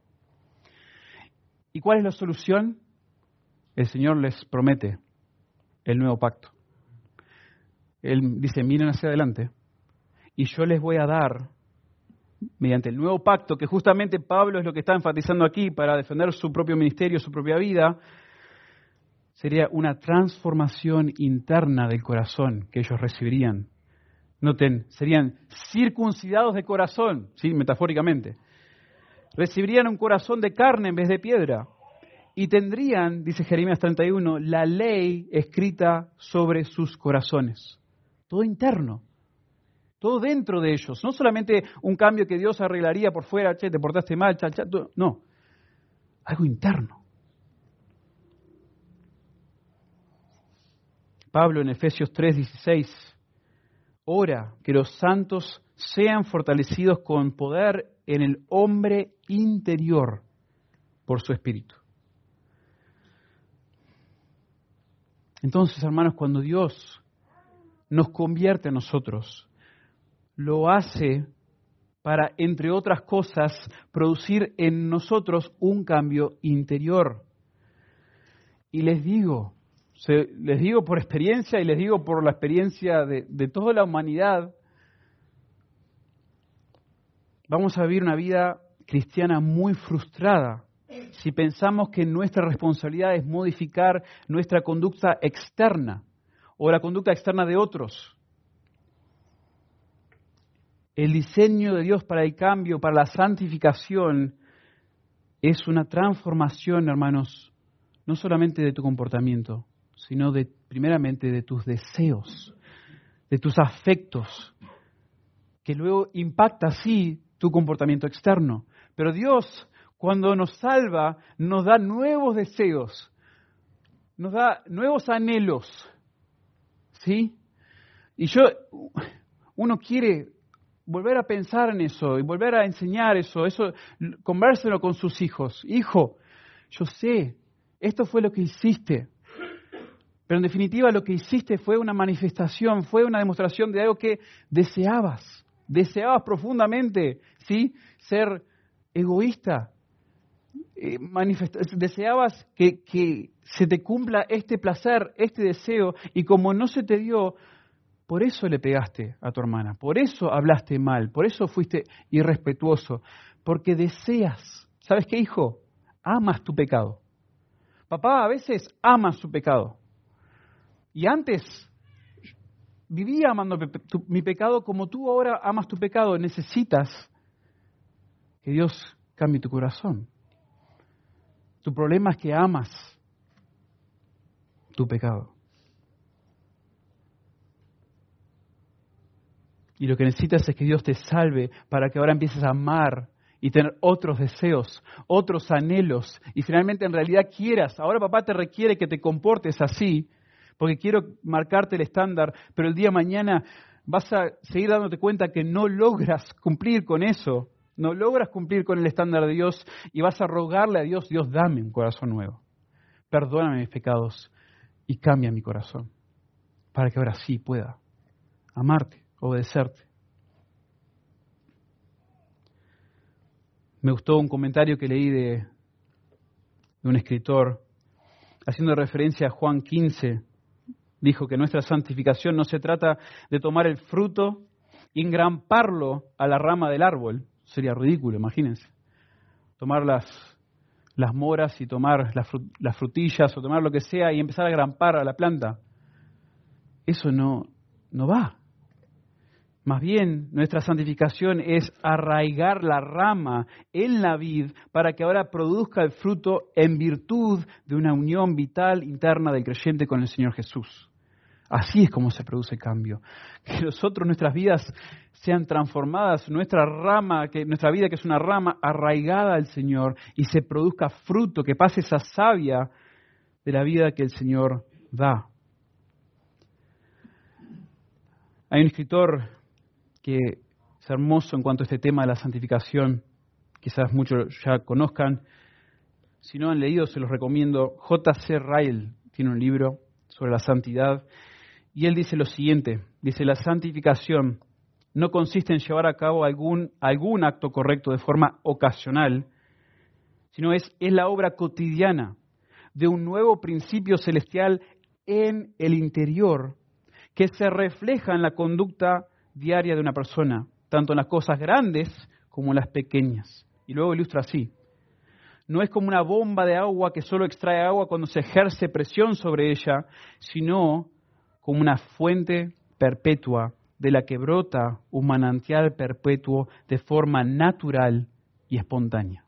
¿Y cuál es la solución? El Señor les promete el nuevo pacto. Él dice, miren hacia adelante, y yo les voy a dar, mediante el nuevo pacto, que justamente Pablo es lo que está enfatizando aquí para defender su propio ministerio, su propia vida, sería una transformación interna del corazón que ellos recibirían. Noten, serían circuncidados de corazón, ¿sí? Metafóricamente. Recibirían un corazón de carne en vez de piedra. Y tendrían, dice Jeremías treinta y uno, la ley escrita sobre sus corazones. Todo interno. Todo dentro de ellos. No solamente un cambio que Dios arreglaría por fuera, che, te portaste mal, cha, cha, no. Algo interno. Pablo en Efesios tres dieciséis ora que los santos sean fortalecidos con poder en el hombre interior por su espíritu. Entonces, hermanos, cuando Dios nos convierte a nosotros, lo hace para, entre otras cosas, producir en nosotros un cambio interior. Y les digo, Se, les digo por experiencia y les digo por la experiencia de, de toda la humanidad, vamos a vivir una vida cristiana muy frustrada si pensamos que nuestra responsabilidad es modificar nuestra conducta externa o la conducta externa de otros. El diseño de Dios para el cambio, para la santificación, es una transformación, hermanos, no solamente de tu comportamiento, sino de, primeramente de tus deseos, de tus afectos, que luego impacta así tu comportamiento externo. Pero Dios, cuando nos salva, nos da nuevos deseos, nos da nuevos anhelos, ¿sí? Y yo, uno quiere volver a pensar en eso y volver a enseñar eso, eso, convérselo con sus hijos. Hijo, yo sé, esto fue lo que hiciste, pero en definitiva lo que hiciste fue una manifestación, fue una demostración de algo que deseabas, deseabas profundamente, ¿sí? Ser egoísta, eh, manifest- deseabas que, que se te cumpla este placer, este deseo, y como no se te dio, por eso le pegaste a tu hermana, por eso hablaste mal, por eso fuiste irrespetuoso, porque deseas. ¿Sabes qué, hijo? Amas tu pecado. Papá a veces ama su pecado. Y antes vivía amando pe- tu- mi pecado como tú ahora amas tu pecado. Necesitas que Dios cambie tu corazón. Tu problema es que amas tu pecado. Y lo que necesitas es que Dios te salve para que ahora empieces a amar y tener otros deseos, otros anhelos. Y finalmente en realidad quieras. Ahora papá te requiere que te comportes así, porque quiero marcarte el estándar, pero el día de mañana vas a seguir dándote cuenta que no logras cumplir con eso. No logras cumplir con el estándar de Dios y vas a rogarle a Dios, Dios, dame un corazón nuevo. Perdóname mis pecados y cambia mi corazón para que ahora sí pueda amarte, obedecerte. Me gustó un comentario que leí de, de un escritor haciendo referencia a Juan quince. Dijo que nuestra santificación no se trata de tomar el fruto y engramparlo a la rama del árbol. Sería ridículo, imagínense. Tomar las, las moras y tomar las, frut, las frutillas o tomar lo que sea y empezar a engrampar a la planta. Eso no, no va. Más bien, nuestra santificación es arraigar la rama en la vid para que ahora produzca el fruto en virtud de una unión vital interna del creyente con el Señor Jesús. Así es como se produce el cambio. Que nosotros, nuestras vidas sean transformadas, nuestra rama, que nuestra vida que es una rama arraigada al Señor y se produzca fruto, que pase esa savia de la vida que el Señor da. Hay un escritor que es hermoso en cuanto a este tema de la santificación, quizás muchos ya conozcan, si no han leído se los recomiendo. J C Ryle tiene un libro sobre la santidad y él dice lo siguiente, dice: la santificación no consiste en llevar a cabo algún, algún acto correcto de forma ocasional, sino es, es la obra cotidiana de un nuevo principio celestial en el interior que se refleja en la conducta diaria de una persona, tanto en las cosas grandes como en las pequeñas. Y luego ilustra así: no es como una bomba de agua que solo extrae agua cuando se ejerce presión sobre ella, sino como una fuente perpetua de la que brota un manantial perpetuo de forma natural y espontánea.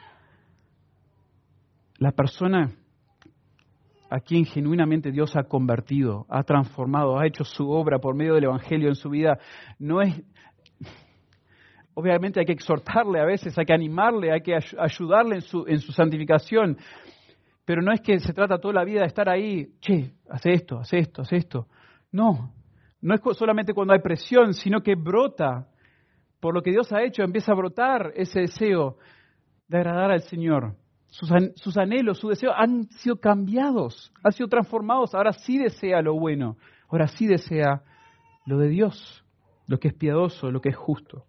La persona a quien genuinamente Dios ha convertido, ha transformado, ha hecho su obra por medio del Evangelio en su vida, no es... Obviamente hay que exhortarle a veces, hay que animarle, hay que ayudarle en su, en su santificación, pero no es que se trata toda la vida de estar ahí, che, hace esto, hace esto, hace esto. No, no es solamente cuando hay presión, sino que brota, por lo que Dios ha hecho, empieza a brotar ese deseo de agradar al Señor. Sus, an, sus anhelos, sus deseos han sido cambiados, han sido transformados. Ahora sí desea lo bueno, ahora sí desea lo de Dios, lo que es piadoso, lo que es justo.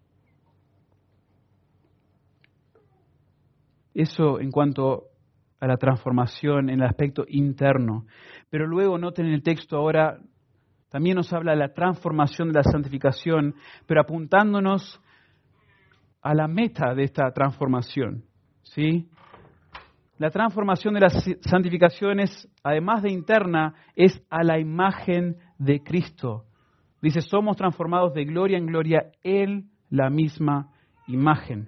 Eso en cuanto a la transformación en el aspecto interno. Pero luego noten en el texto ahora, también nos habla de la transformación de la santificación, pero apuntándonos a la meta de esta transformación, ¿sí? La transformación de la santificación es, además de interna, es a la imagen de Cristo. Dice, somos transformados de gloria en gloria en la misma imagen.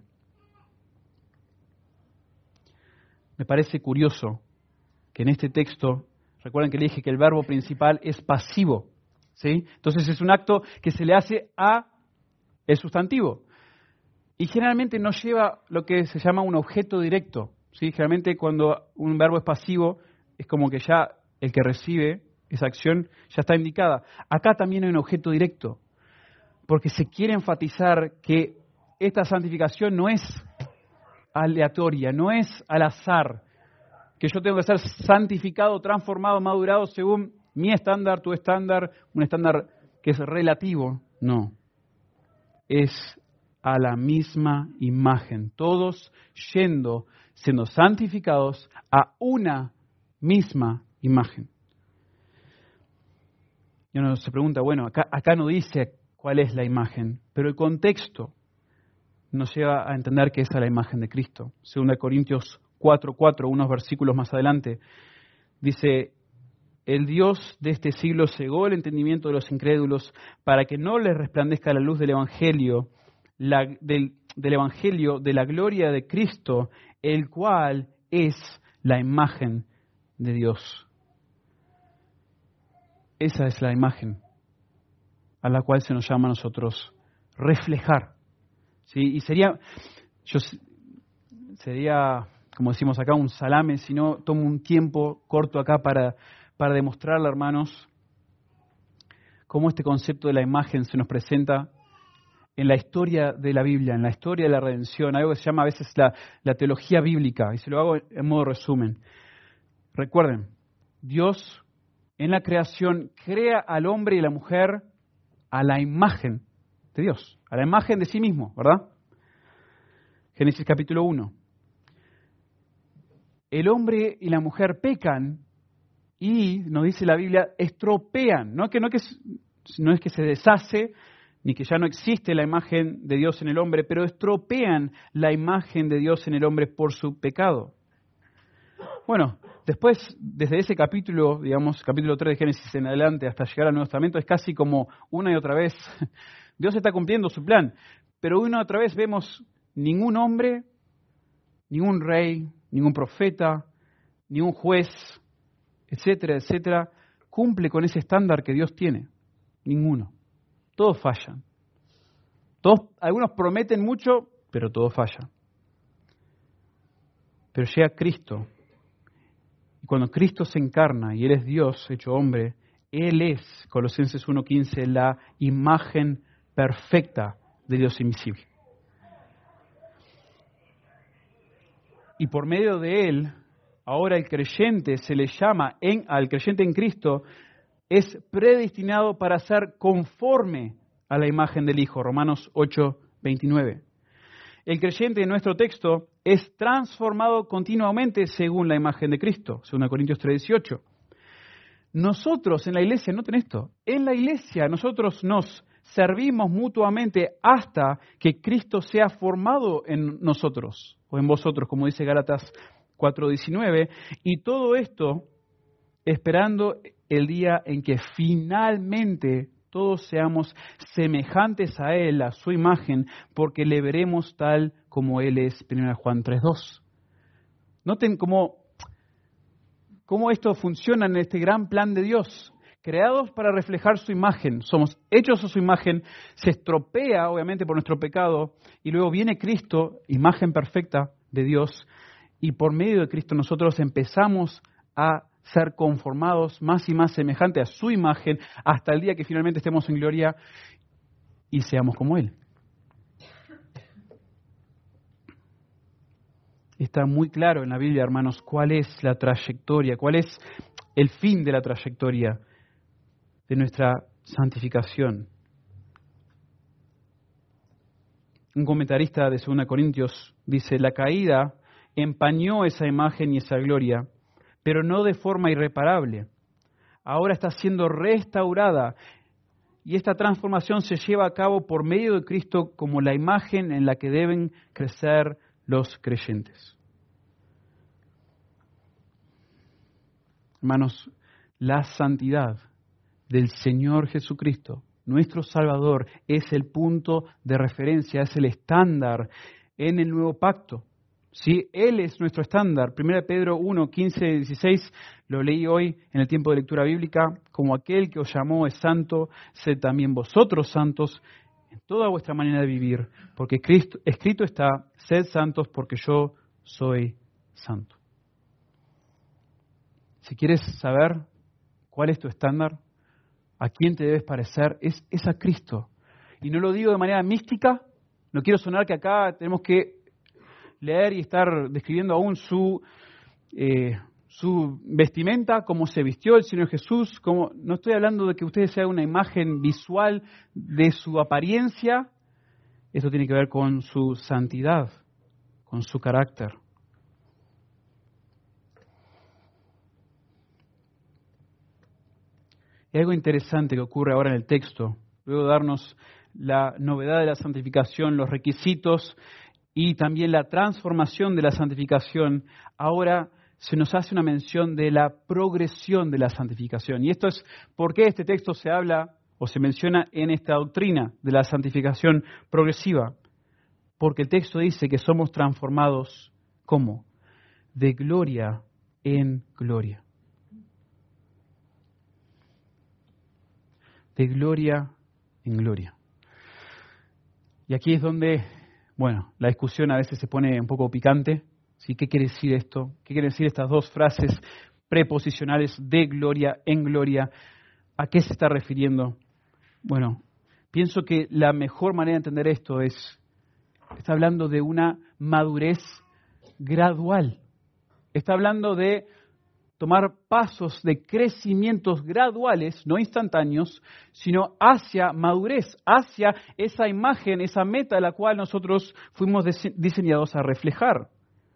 Me parece curioso que en este texto, recuerden que le dije que el verbo principal es pasivo, ¿sí? Entonces es un acto que se le hace a el sustantivo. Y generalmente no lleva lo que se llama un objeto directo, ¿sí? Generalmente cuando un verbo es pasivo, es como que ya el que recibe esa acción ya está indicada. Acá también hay un objeto directo, porque se quiere enfatizar que esta santificación no es aleatoria, no es al azar, que yo tengo que ser santificado, transformado, madurado según mi estándar, tu estándar, un estándar que es relativo. No, es a la misma imagen, todos yendo, siendo santificados a una misma imagen. Y uno se pregunta, bueno, acá, acá no dice cuál es la imagen, pero el contexto nos lleva a entender que esa es la imagen de Cristo. Segunda Corintios cuatro cuatro, unos versículos más adelante, dice: el Dios de este siglo cegó el entendimiento de los incrédulos para que no les resplandezca la luz del Evangelio, la, del, del Evangelio de la gloria de Cristo, el cual es la imagen de Dios. Esa es la imagen a la cual se nos llama a nosotros reflejar. ¿Sí? Y sería, yo, sería, como decimos acá, un salame, si no tomo un tiempo corto acá para, para demostrarle, hermanos, cómo este concepto de la imagen se nos presenta en la historia de la Biblia, en la historia de la redención, algo que se llama a veces la, la teología bíblica, y se lo hago en modo resumen. Recuerden, Dios en la creación crea al hombre y la mujer a la imagen de Dios, a la imagen de sí mismo, ¿verdad? Génesis capítulo uno. El hombre y la mujer pecan y, nos dice la Biblia, estropean. No, que, no, que, no es que se deshace, ni que ya no existe la imagen de Dios en el hombre, pero estropean la imagen de Dios en el hombre por su pecado. Bueno, después, desde ese capítulo, digamos, capítulo tres de Génesis en adelante, hasta llegar al Nuevo Testamento, es casi como una y otra vez, Dios está cumpliendo su plan, pero una y otra vez vemos ningún hombre, ningún rey, ningún profeta, ningún juez, etcétera, etcétera, cumple con ese estándar que Dios tiene. Ninguno. Todos fallan. Todos, algunos prometen mucho, pero todos fallan. Pero llega Cristo. Y cuando Cristo se encarna y Él es Dios hecho hombre, Él es, Colosenses uno quince, la imagen perfecta de Dios invisible. Y por medio de Él, ahora el creyente se le llama, en, al creyente en Cristo, es predestinado para ser conforme a la imagen del Hijo, Romanos ocho veintinueve. El creyente en nuestro texto es transformado continuamente según la imagen de Cristo, según Corintios tres dieciocho. Nosotros en la iglesia, noten esto, en la iglesia nosotros nos servimos mutuamente hasta que Cristo sea formado en nosotros, o en vosotros, como dice Gálatas cuatro diecinueve, y todo esto esperando el día en que finalmente todos seamos semejantes a Él, a su imagen, porque le veremos tal como Él es. primera Juan tres dos. Noten cómo, cómo esto funciona en este gran plan de Dios. Creados para reflejar su imagen, somos hechos a su imagen, se estropea obviamente por nuestro pecado, y luego viene Cristo, imagen perfecta de Dios, y por medio de Cristo nosotros empezamos a ser conformados más y más semejante a su imagen hasta el día que finalmente estemos en gloria y seamos como Él. Está muy claro en la Biblia, hermanos, cuál es la trayectoria, cuál es el fin de la trayectoria de nuestra santificación. Un comentarista de segunda Corintios dice: la caída empañó esa imagen y esa gloria, pero no de forma irreparable. Ahora está siendo restaurada y esta transformación se lleva a cabo por medio de Cristo como la imagen en la que deben crecer los creyentes. Hermanos, la santidad del Señor Jesucristo nuestro Salvador, es el punto de referencia, es el estándar en el nuevo pacto. ¿Sí? Él es nuestro estándar. primera de Pedro uno, quince, dieciséis, lo leí hoy en el tiempo de lectura bíblica. Como aquel que os llamó es santo, sed también vosotros santos en toda vuestra manera de vivir. Porque Cristo, escrito está, sed santos porque yo soy santo. Si quieres saber cuál es tu estándar, a quién te debes parecer, es, es a Cristo. Y no lo digo de manera mística, no quiero sonar que acá tenemos que leer y estar describiendo aún su, eh, su vestimenta, cómo se vistió el Señor Jesús. Cómo, no estoy hablando de que ustedes se hagan una imagen visual de su apariencia. Esto tiene que ver con su santidad, con su carácter. Y algo interesante que ocurre ahora en el texto, luego de darnos la novedad de la santificación, los requisitos y también la transformación de la santificación, ahora se nos hace una mención de la progresión de la santificación. Y esto es por qué este texto se habla o se menciona en esta doctrina de la santificación progresiva. Porque el texto dice que somos transformados, ¿cómo? De gloria en gloria. De gloria en gloria. Y aquí es donde, bueno, la discusión a veces se pone un poco picante. ¿Sí? ¿Qué quiere decir esto? ¿Qué quieren decir estas dos frases preposicionales de gloria en gloria? ¿A qué se está refiriendo? Bueno, pienso que la mejor manera de entender esto es, está hablando de una madurez gradual. Está hablando de tomar pasos de crecimientos graduales, no instantáneos, sino hacia madurez, hacia esa imagen, esa meta a la cual nosotros fuimos diseñados a reflejar.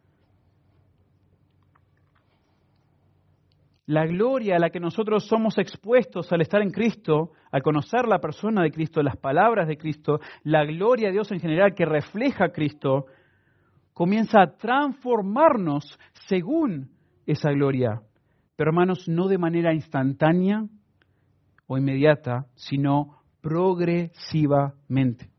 La gloria a la que nosotros somos expuestos al estar en Cristo, al conocer la persona de Cristo, las palabras de Cristo, la gloria de Dios en general que refleja a Cristo, comienza a transformarnos según esa gloria. Pero hermanos, no de manera instantánea o inmediata, sino progresivamente.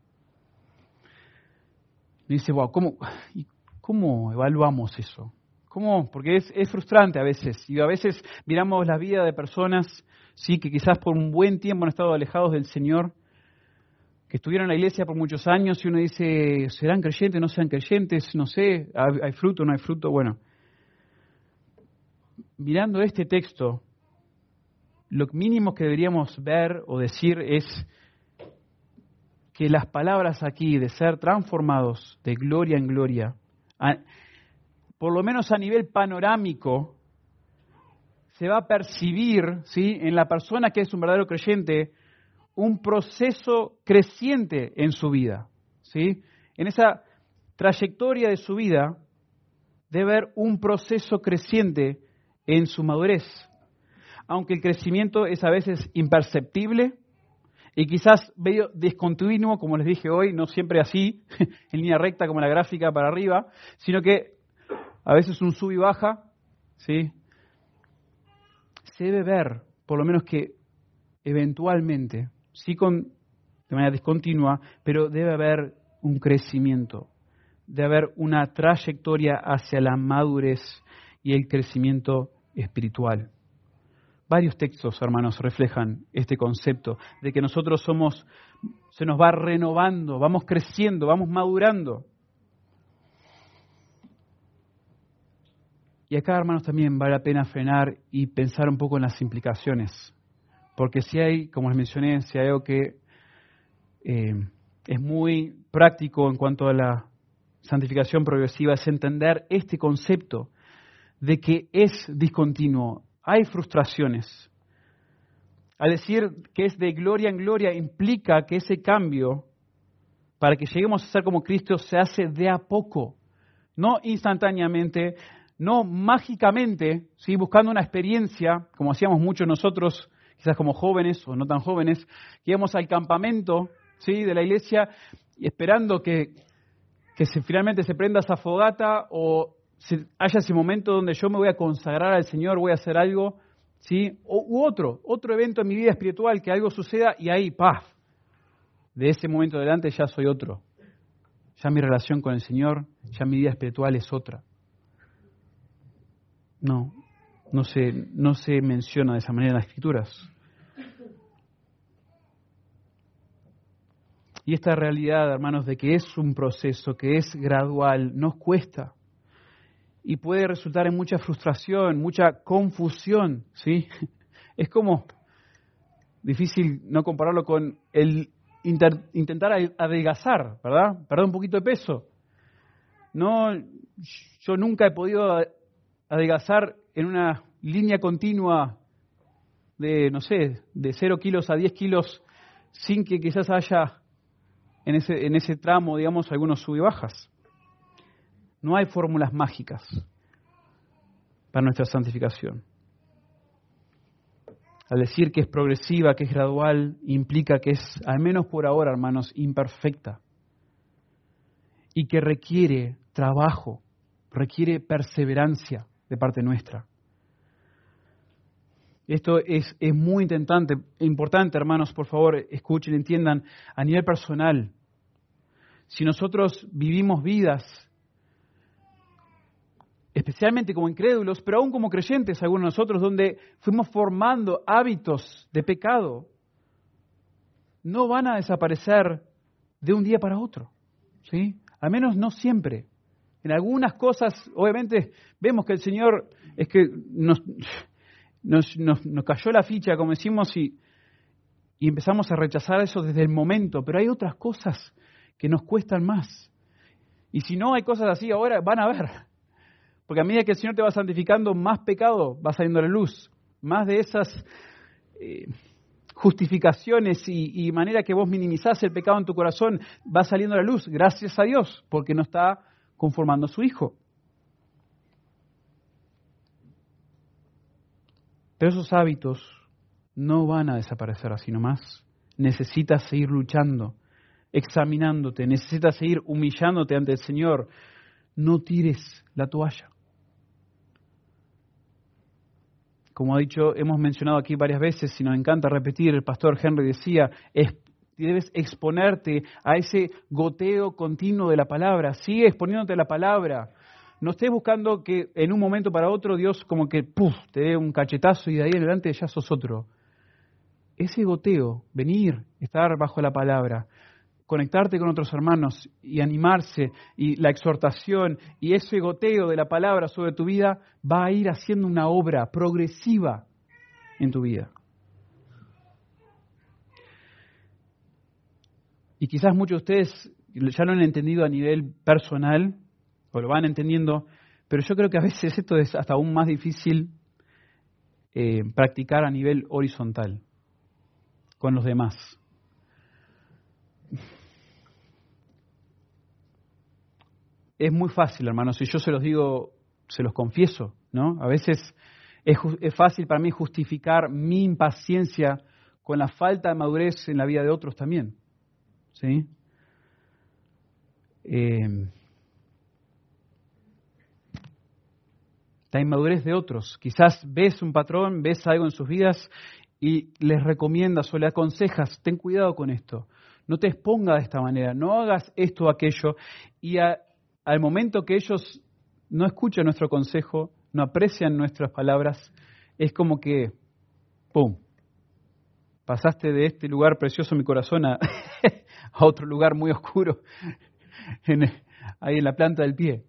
Y dice, wow, ¿cómo, ¿cómo evaluamos eso? ¿Cómo? Porque es, es frustrante a veces. Y a veces miramos la vida de personas, sí, que quizás por un buen tiempo han estado alejados del Señor, que estuvieron en la iglesia por muchos años y uno dice, ¿serán creyentes, no serán creyentes? No sé, ¿hay fruto, no hay fruto? Bueno, mirando este texto, lo mínimo que deberíamos ver o decir es que las palabras aquí de ser transformados de gloria en gloria, a, por lo menos a nivel panorámico, se va a percibir, ¿sí?, en la persona que es un verdadero creyente, un proceso creciente en su vida, ¿sí? En esa trayectoria de su vida debe haber un proceso creciente en su madurez, aunque el crecimiento es a veces imperceptible y quizás medio discontinuo, como les dije hoy, no siempre así, en línea recta como la gráfica para arriba, sino que a veces un sub y baja, ¿sí? Se debe ver, por lo menos que eventualmente, sí con, de manera discontinua, pero debe haber un crecimiento, debe haber una trayectoria hacia la madurez y el crecimiento espiritual. Varios textos, hermanos, reflejan este concepto de que nosotros somos, se nos va renovando, vamos creciendo, vamos madurando. Y acá, hermanos, también vale la pena frenar y pensar un poco en las implicaciones. Porque si hay, como les mencioné, si hay algo que eh, es muy práctico en cuanto a la santificación progresiva, es entender este concepto de que es discontinuo, hay frustraciones. Al decir que es de gloria en gloria, implica que ese cambio, para que lleguemos a ser como Cristo, se hace de a poco, no instantáneamente, no mágicamente, ¿sí?, buscando una experiencia, como hacíamos muchos nosotros, quizás como jóvenes o no tan jóvenes, que íbamos al campamento, ¿sí?, de la iglesia, y esperando que, que se, finalmente se prenda esa fogata o se, haya ese momento donde yo me voy a consagrar al Señor, voy a hacer algo, ¿sí?, o, u otro, otro evento en mi vida espiritual, que algo suceda y ahí, ¡paf!, de ese momento adelante ya soy otro. Ya mi relación con el Señor, ya mi vida espiritual es otra. No, no se, no se menciona de esa manera en las Escrituras. Y esta realidad, hermanos, de que es un proceso, que es gradual, nos cuesta. Y puede resultar en mucha frustración, mucha confusión, ¿sí? Es como difícil no compararlo con el inter, intentar adelgazar, ¿verdad? Perder un poquito de peso. No, yo nunca he podido adelgazar en una línea continua de, no sé, de cero kilos a diez kilos sin que quizás haya en ese, en ese tramo, digamos, algunos sub y bajas. No hay fórmulas mágicas para nuestra santificación. Al decir que es progresiva, que es gradual, implica que es, al menos por ahora, hermanos, imperfecta. Y que requiere trabajo, requiere perseverancia de parte nuestra. Esto es, es muy importante, importante, hermanos, por favor, escuchen, entiendan, a nivel personal. Si nosotros vivimos vidas, especialmente como incrédulos, pero aún como creyentes, algunos de nosotros, donde fuimos formando hábitos de pecado, no van a desaparecer de un día para otro, ¿sí? Al menos no siempre. En algunas cosas, obviamente, vemos que el Señor es que nos, nos, nos, nos cayó la ficha, como decimos, y, y empezamos a rechazar eso desde el momento, pero hay otras cosas que nos cuestan más. Y si no hay cosas así ahora, van a ver. Porque a medida que el Señor te va santificando, más pecado va saliendo a la luz. Más de esas eh, justificaciones y, y manera que vos minimizás el pecado en tu corazón va saliendo a la luz. Gracias a Dios, porque no está conformando a su Hijo. Pero esos hábitos no van a desaparecer así nomás. Necesitas seguir luchando, examinándote, necesitas seguir humillándote ante el Señor. No tires la toalla. Como ha dicho, hemos mencionado aquí varias veces y nos encanta repetir, el pastor Henry decía, es, debes exponerte a ese goteo continuo de la palabra. Sigue exponiéndote a la palabra. No estés buscando que en un momento para otro Dios como que ¡puf!, te dé un cachetazo y de ahí en adelante ya sos otro. Ese goteo, venir, estar bajo la palabra, conectarte con otros hermanos y animarse, y la exhortación y ese goteo de la palabra sobre tu vida va a ir haciendo una obra progresiva en tu vida. Y quizás muchos de ustedes ya lo han entendido a nivel personal, o lo van entendiendo, pero yo creo que a veces esto es hasta aún más difícil eh, practicar a nivel horizontal, con los demás. Es muy fácil, hermanos, y yo se los digo, se los confieso, ¿no? A veces es, es fácil para mí justificar mi impaciencia con la falta de madurez en la vida de otros también, ¿sí? Eh, la inmadurez de otros. Quizás ves un patrón, ves algo en sus vidas y les recomiendas o le aconsejas, ten cuidado con esto, no te expongas de esta manera, no hagas esto o aquello, y a, al momento que ellos no escuchan nuestro consejo, no aprecian nuestras palabras, es como que, ¡pum!, pasaste de este lugar precioso en mi corazón a, a otro lugar muy oscuro, en, ahí en la planta del pie.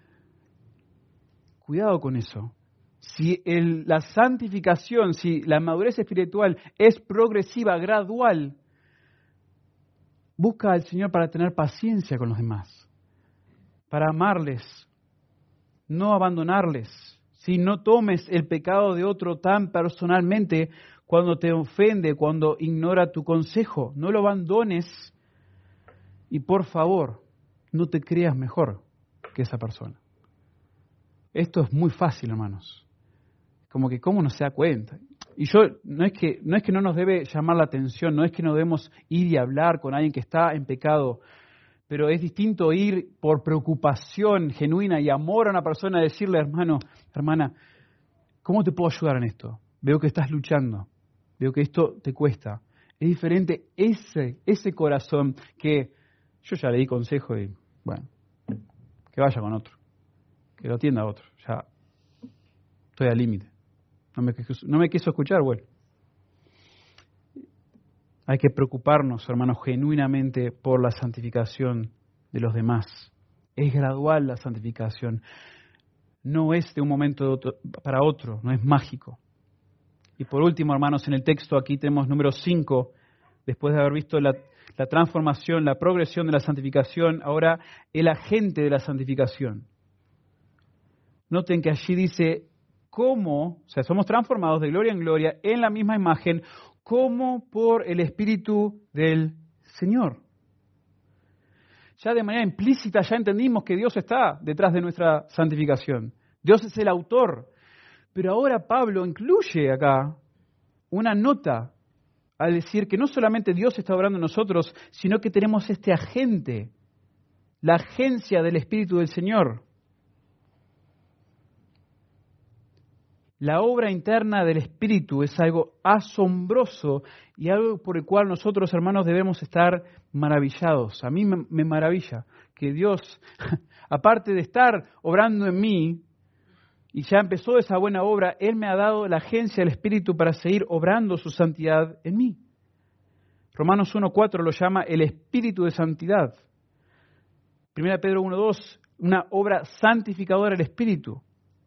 Cuidado con eso. Si el, la santificación, si la madurez espiritual es progresiva, gradual, busca al Señor para tener paciencia con los demás, para amarles, no abandonarles. Si no tomes el pecado de otro tan personalmente cuando te ofende, cuando ignora tu consejo, no lo abandones y por favor, no te creas mejor que esa persona. Esto es muy fácil, hermanos. Como que cómo no se da cuenta. Y yo, no es que no es que no nos debe llamar la atención, no es que no debemos ir y hablar con alguien que está en pecado, pero es distinto ir por preocupación genuina y amor a una persona y decirle, hermano, hermana, ¿cómo te puedo ayudar en esto? Veo que estás luchando, veo que esto te cuesta. Es diferente ese, ese corazón que yo ya le di consejo y, bueno, que vaya con otro, que lo atienda a otro. Ya estoy al límite. No me, no me quiso escuchar, bueno. Hay que preocuparnos, hermanos, genuinamente por la santificación de los demás. Es gradual la santificación. No es de un momento para otro, no es mágico. Y por último, hermanos, en el texto aquí tenemos número cinco, después de haber visto la, la transformación, la progresión de la santificación, ahora el agente de la santificación. Noten que allí dice cómo, o sea, somos transformados de gloria en gloria en la misma imagen, como por el Espíritu del Señor. Ya de manera implícita ya entendimos que Dios está detrás de nuestra santificación. Dios es el autor. Pero ahora Pablo incluye acá una nota al decir que no solamente Dios está obrando en nosotros, sino que tenemos este agente, la agencia del Espíritu del Señor. La obra interna del Espíritu es algo asombroso y algo por el cual nosotros, hermanos, debemos estar maravillados. A mí me, me maravilla que Dios, aparte de estar obrando en mí, y ya empezó esa buena obra, Él me ha dado la agencia del Espíritu para seguir obrando su santidad en mí. Romanos uno cuatro lo llama el Espíritu de Santidad. primera Pedro uno dos, una obra santificadora del Espíritu.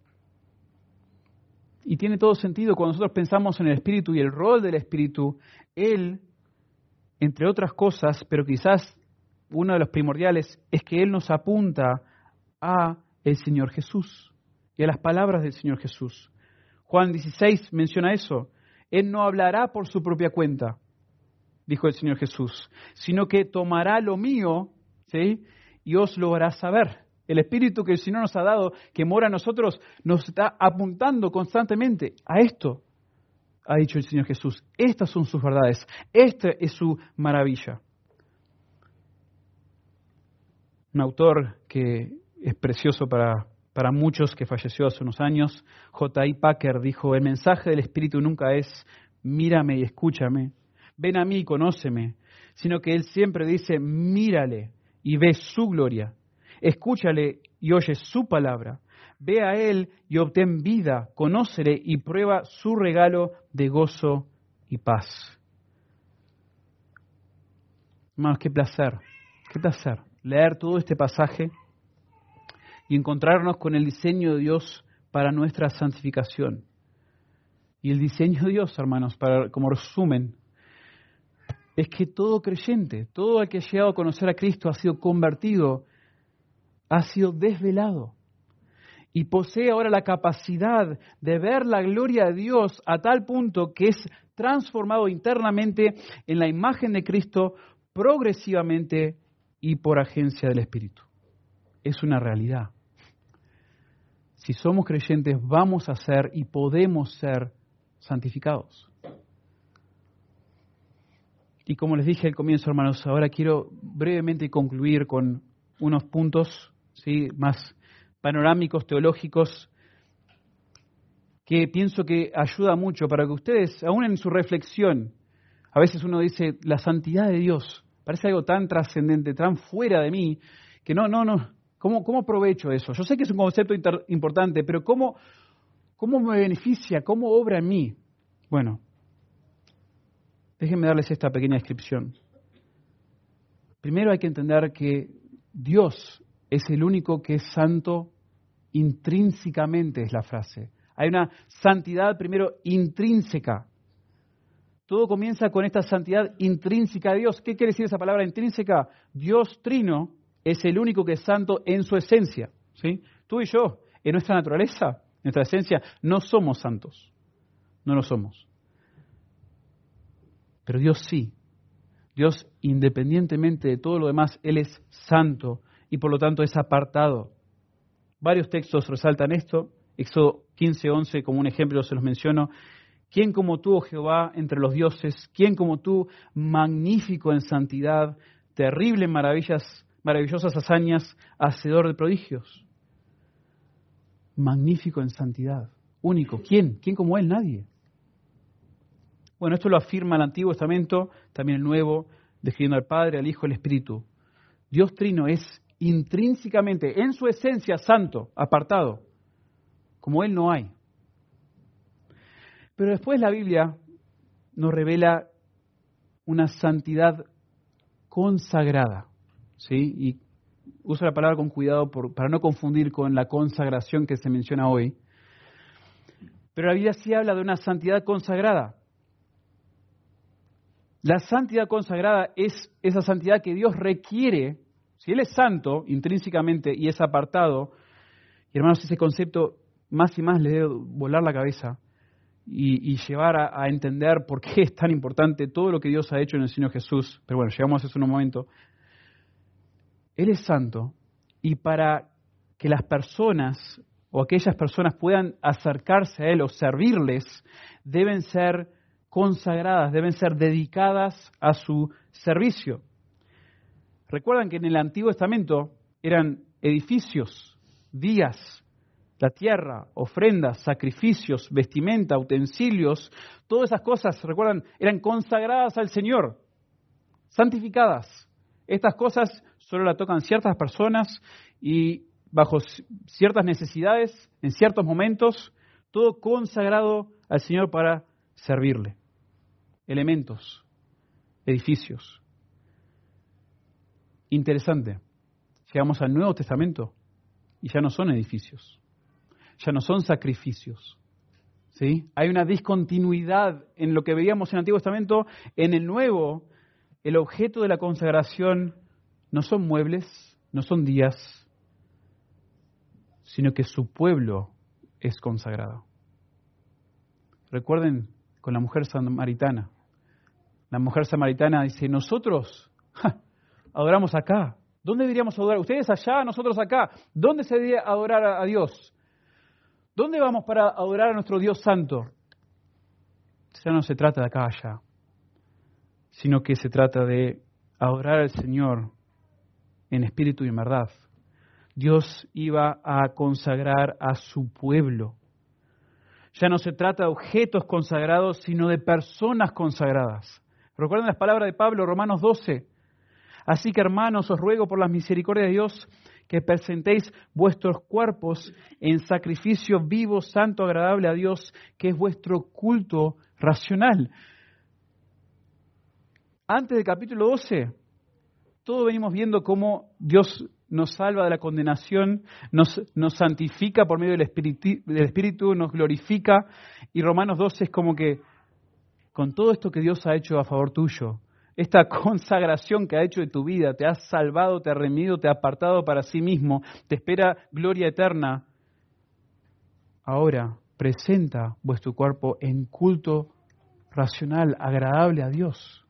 Y tiene todo sentido cuando nosotros pensamos en el Espíritu y el rol del Espíritu. Él, entre otras cosas, pero quizás uno de los primordiales, es que Él nos apunta a el Señor Jesús y a las palabras del Señor Jesús. Juan dieciséis menciona eso. Él no hablará por su propia cuenta, dijo el Señor Jesús, sino que tomará lo mío, ¿sí?, y os lo hará saber. El Espíritu que el Señor nos ha dado, que mora en nosotros, nos está apuntando constantemente a esto, ha dicho el Señor Jesús. Estas son sus verdades. Esta es su maravilla. Un autor que es precioso para, para muchos, que falleció hace unos años, J I Packer, dijo: el mensaje del Espíritu nunca es mírame y escúchame, ven a mí y conóceme, sino que él siempre dice mírale y ve su gloria. Escúchale y oye su palabra. Ve a Él y obtén vida. Conócele y prueba su regalo de gozo y paz. Hermanos, qué placer, qué placer leer todo este pasaje y encontrarnos con el diseño de Dios para nuestra santificación. Y el diseño de Dios, hermanos, para, como resumen, es que todo creyente, todo el que ha llegado a conocer a Cristo ha sido convertido, ha sido desvelado y posee ahora la capacidad de ver la gloria de Dios a tal punto que es transformado internamente en la imagen de Cristo progresivamente y por agencia del Espíritu. Es una realidad. Si somos creyentes, vamos a ser y podemos ser santificados. Y como les dije al comienzo, hermanos, ahora quiero brevemente concluir con unos puntos, ¿sí?, más panorámicos, teológicos, que pienso que ayuda mucho para que ustedes, aún en su reflexión, a veces uno dice, la santidad de Dios parece algo tan trascendente, tan fuera de mí, que no, no, no, ¿cómo, cómo aprovecho eso? Yo sé que es un concepto inter- importante, pero ¿cómo, ¿cómo me beneficia? ¿Cómo obra en mí? Bueno, déjenme darles esta pequeña descripción. Primero hay que entender que Dios es el único que es santo intrínsecamente, es la frase. Hay una santidad primero intrínseca. Todo comienza con esta santidad intrínseca de Dios. ¿Qué quiere decir esa palabra intrínseca? Dios Trino es el único que es santo en su esencia, ¿sí? Tú y yo, en nuestra naturaleza, en nuestra esencia, no somos santos. No lo somos. Pero Dios sí. Dios, independientemente de todo lo demás, Él es santo y por lo tanto es apartado. Varios textos resaltan esto. Éxodo quince once, como un ejemplo, se los menciono. ¿Quién como tú, oh Jehová, entre los dioses? ¿Quién como tú, magnífico en santidad, terrible en maravillas, maravillosas hazañas, hacedor de prodigios? Magnífico en santidad, único. ¿Quién? ¿Quién como Él? Nadie. Bueno, esto lo afirma el Antiguo Testamento, también el Nuevo, describiendo al Padre, al Hijo, al Espíritu. Dios Trino es intrínsecamente, en su esencia, santo, apartado. Como Él no hay. Pero después la Biblia nos revela una santidad consagrada, ¿sí? Y uso la palabra con cuidado por, para no confundir con la consagración que se menciona hoy. Pero la Biblia sí habla de una santidad consagrada. La santidad consagrada es esa santidad que Dios requiere. Si Él es santo intrínsecamente y es apartado, y hermanos, ese concepto más y más le debe volar la cabeza y, y llevar a, a entender por qué es tan importante todo lo que Dios ha hecho en el Señor Jesús. Pero bueno, llegamos a eso en un momento. Él es santo y para que las personas o aquellas personas puedan acercarse a Él o servirles, deben ser consagradas, deben ser dedicadas a su servicio. Recuerdan que en el Antiguo Testamento eran edificios, días, la tierra, ofrendas, sacrificios, vestimenta, utensilios, todas esas cosas, recuerdan, eran consagradas al Señor, santificadas. Estas cosas solo la tocan ciertas personas y bajo ciertas necesidades, en ciertos momentos, todo consagrado al Señor para servirle. Elementos, edificios. Interesante. Llegamos al Nuevo Testamento y ya no son edificios, ya no son sacrificios. ¿Sí? Hay una discontinuidad en lo que veíamos en el Antiguo Testamento. En el Nuevo, el objeto de la consagración no son muebles, no son días, sino que su pueblo es consagrado. Recuerden con la mujer samaritana. La mujer samaritana dice, nosotros ja, adoramos acá. ¿Dónde deberíamos adorar? Ustedes allá, nosotros acá. ¿Dónde se debe adorar a Dios? ¿Dónde vamos para adorar a nuestro Dios santo? Ya no se trata de acá allá, sino que se trata de adorar al Señor en espíritu y en verdad. Dios iba a consagrar a su pueblo. Ya no se trata de objetos consagrados, sino de personas consagradas. ¿Recuerdan las palabras de Pablo, Romanos doce? Así que, hermanos, os ruego por las misericordias de Dios que presentéis vuestros cuerpos en sacrificio vivo, santo, agradable a Dios, que es vuestro culto racional. Antes del capítulo doce, todo venimos viendo cómo Dios nos salva de la condenación, nos, nos santifica por medio del Espíritu, del Espíritu, nos glorifica. Y Romanos doce es como que, con todo esto que Dios ha hecho a favor tuyo, esta consagración que ha hecho de tu vida, te ha salvado, te ha redimido, te ha apartado para sí mismo, te espera gloria eterna. Ahora, presenta vuestro cuerpo en culto racional, agradable a Dios.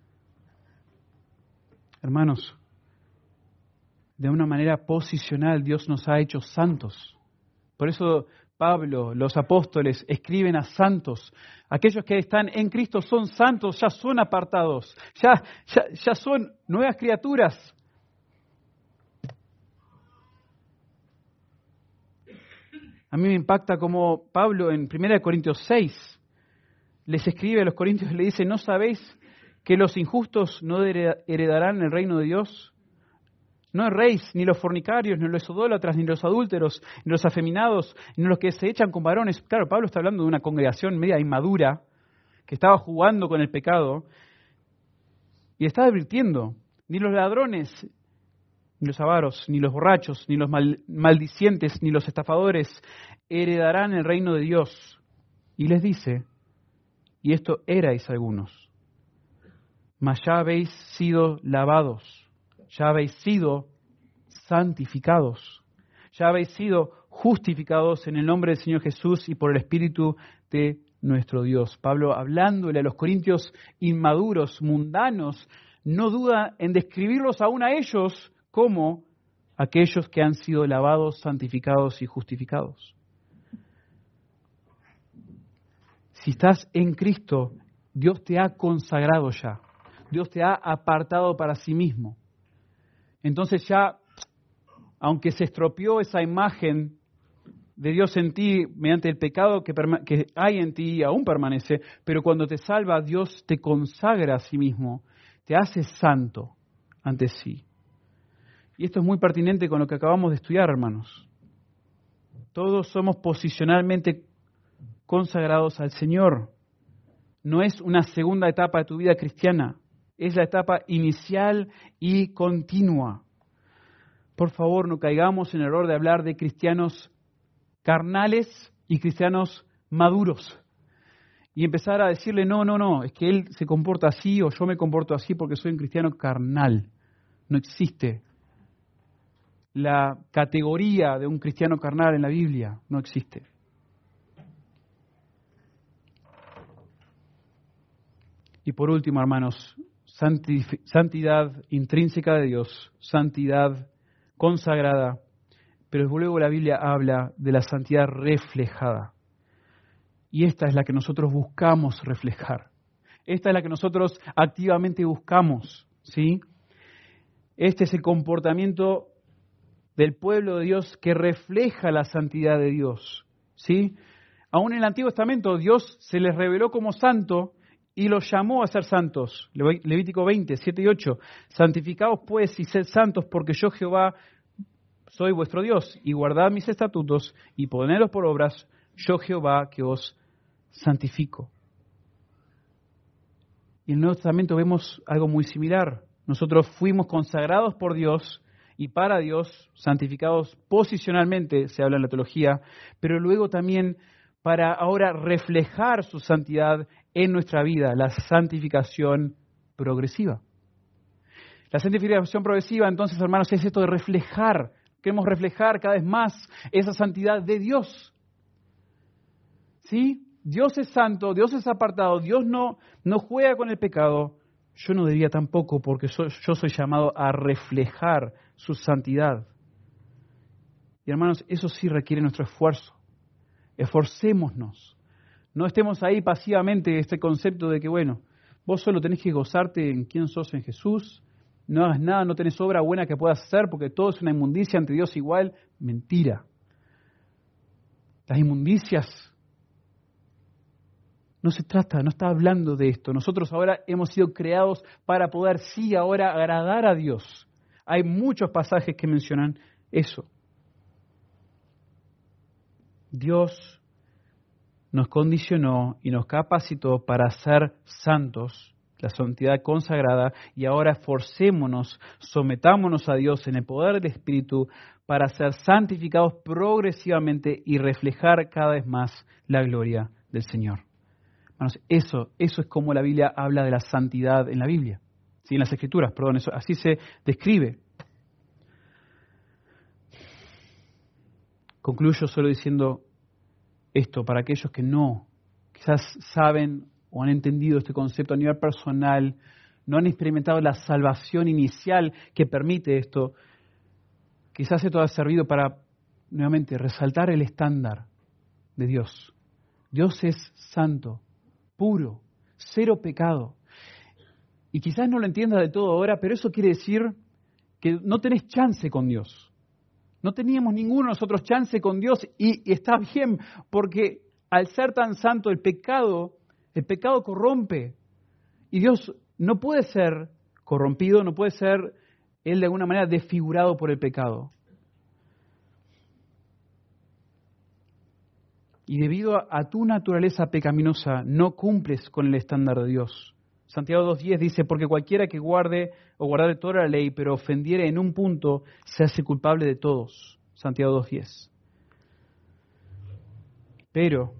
Hermanos, de una manera posicional Dios nos ha hecho santos. Por eso Pablo, los apóstoles escriben a santos. Aquellos que están en Cristo son santos, ya son apartados, ya, ya, ya son nuevas criaturas. A mí me impacta como Pablo en primera Corintios seis les escribe a los corintios y le dice, ¿no sabéis que los injustos no heredarán el reino de Dios? No erréis, ni los fornicarios, ni los idólatras, ni los adúlteros, ni los afeminados, ni los que se echan con varones. Claro, Pablo está hablando de una congregación media inmadura que estaba jugando con el pecado y estaba advirtiendo, ni los ladrones, ni los avaros, ni los borrachos, ni los mal, maldicientes, ni los estafadores heredarán el reino de Dios. Y les dice, y esto erais algunos, mas ya habéis sido lavados, ya habéis sido santificados, ya habéis sido justificados en el nombre del Señor Jesús y por el Espíritu de nuestro Dios. Pablo, hablándole a los corintios inmaduros, mundanos, no duda en describirlos aún a ellos como aquellos que han sido lavados, santificados y justificados. Si estás en Cristo, Dios te ha consagrado ya. Dios te ha apartado para sí mismo. Entonces ya, aunque se estropeó esa imagen de Dios en ti mediante el pecado que, perma- que hay en ti aún permanece, pero cuando te salva, Dios te consagra a sí mismo, te hace santo ante sí. Y esto es muy pertinente con lo que acabamos de estudiar, hermanos. Todos somos posicionalmente consagrados al Señor. No es una segunda etapa de tu vida cristiana, es la etapa inicial y continua. Por favor, no caigamos en el error de hablar de cristianos carnales y cristianos maduros. Y empezar a decirle, no, no, no, es que él se comporta así o yo me comporto así porque soy un cristiano carnal. No existe la categoría de un cristiano carnal en la Biblia, no existe. Y por último, hermanos, santidad intrínseca de Dios, santidad consagrada, pero luego la Biblia habla de la santidad reflejada. Y esta es la que nosotros buscamos reflejar. Esta es la que nosotros activamente buscamos, ¿sí? Este es el comportamiento del pueblo de Dios que refleja la santidad de Dios, ¿sí? Aún en el Antiguo Testamento Dios se les reveló como santo y los llamó a ser santos. Levítico veinte, siete y ocho. Santificaos pues y sed santos porque yo Jehová soy vuestro Dios y guardad mis estatutos y ponedlos por obras, yo Jehová que os santifico. Y en el Nuevo Testamento vemos algo muy similar. Nosotros fuimos consagrados por Dios y para Dios, santificados posicionalmente, se habla en la teología, pero luego también para ahora reflejar su santidad en nuestra vida, la santificación progresiva. La santificación progresiva, entonces, hermanos, es esto de reflejar, queremos reflejar cada vez más esa santidad de Dios. ¿Sí? Dios es santo, Dios es apartado, Dios no, no juega con el pecado. Yo no diría tampoco, porque soy, yo soy llamado a reflejar su santidad. Y hermanos, eso sí requiere nuestro esfuerzo. Esforcémonos. No estemos ahí pasivamente este concepto de que, bueno, vos solo tenés que gozarte en quién sos en Jesús, no hagas nada, no tenés obra buena que puedas hacer porque todo es una inmundicia ante Dios igual. Mentira. Las inmundicias, no se trata, no está hablando de esto. Nosotros ahora hemos sido creados para poder, sí, ahora agradar a Dios. Hay muchos pasajes que mencionan eso. Dios nos condicionó y nos capacitó para ser santos, la santidad consagrada, y ahora esforcémonos, sometámonos a Dios en el poder del Espíritu para ser santificados progresivamente y reflejar cada vez más la gloria del Señor. Hermanos, eso, eso es como la Biblia habla de la santidad en la Biblia, ¿sí? En las Escrituras, perdón, eso, así se describe. Concluyo solo diciendo esto para aquellos que no, quizás saben o han entendido este concepto a nivel personal, no han experimentado la salvación inicial que permite esto. Quizás esto ha servido para, nuevamente, resaltar el estándar de Dios. Dios es santo, puro, cero pecado. Y quizás no lo entiendas de todo ahora, pero eso quiere decir que no tenés chance con Dios. No teníamos ninguno de nosotros chance con Dios y, y está bien, porque al ser tan santo el pecado, el pecado corrompe. Y Dios no puede ser corrompido, no puede ser Él de alguna manera desfigurado por el pecado. Y debido a, a tu naturaleza pecaminosa, no cumples con el estándar de Dios. Santiago dos diez dice, porque cualquiera que guarde o guardare toda la ley, pero ofendiere en un punto, se hace culpable de todos. Santiago dos diez. Pero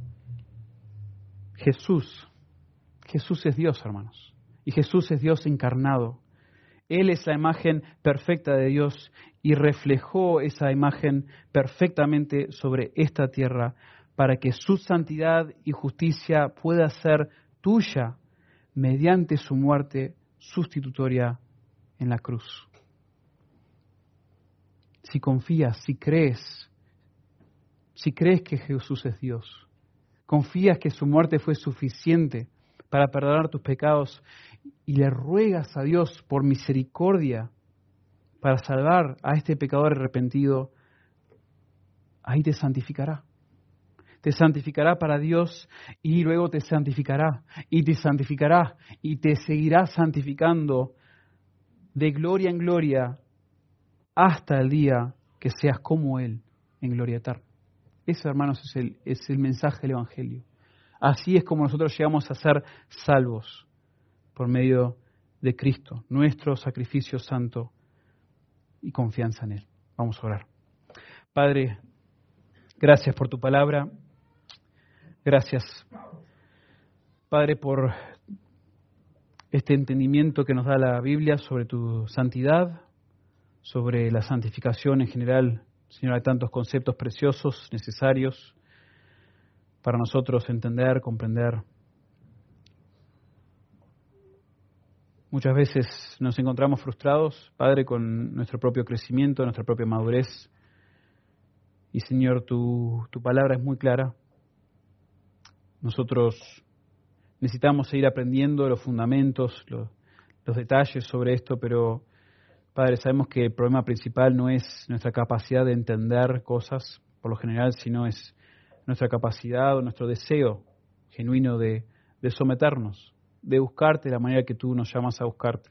Jesús, Jesús es Dios, hermanos. Y Jesús es Dios encarnado. Él es la imagen perfecta de Dios y reflejó esa imagen perfectamente sobre esta tierra para que su santidad y justicia pueda ser tuya mediante su muerte sustitutoria en la cruz. Si confías, si crees, si crees que Jesús es Dios, confías que su muerte fue suficiente para perdonar tus pecados y le ruegas a Dios por misericordia para salvar a este pecador arrepentido, ahí te santificará. te santificará para Dios y luego te santificará y te santificará y te seguirá santificando de gloria en gloria hasta el día que seas como Él en gloria eterna. Ese, hermanos, es el, es el mensaje del Evangelio. Así es como nosotros llegamos a ser salvos por medio de Cristo, nuestro sacrificio santo y confianza en Él. Vamos a orar. Padre, gracias por tu palabra. Gracias, Padre, por este entendimiento que nos da la Biblia sobre tu santidad, sobre la santificación en general. Señor, hay tantos conceptos preciosos, necesarios para nosotros entender, comprender. Muchas veces nos encontramos frustrados, Padre, con nuestro propio crecimiento, nuestra propia madurez. Y Señor, tu, tu palabra es muy clara. Nosotros necesitamos seguir aprendiendo los fundamentos, los, los detalles sobre esto, pero Padre, sabemos que el problema principal no es nuestra capacidad de entender cosas, por lo general, sino es nuestra capacidad o nuestro deseo genuino de, de someternos, de buscarte de la manera que tú nos llamas a buscarte.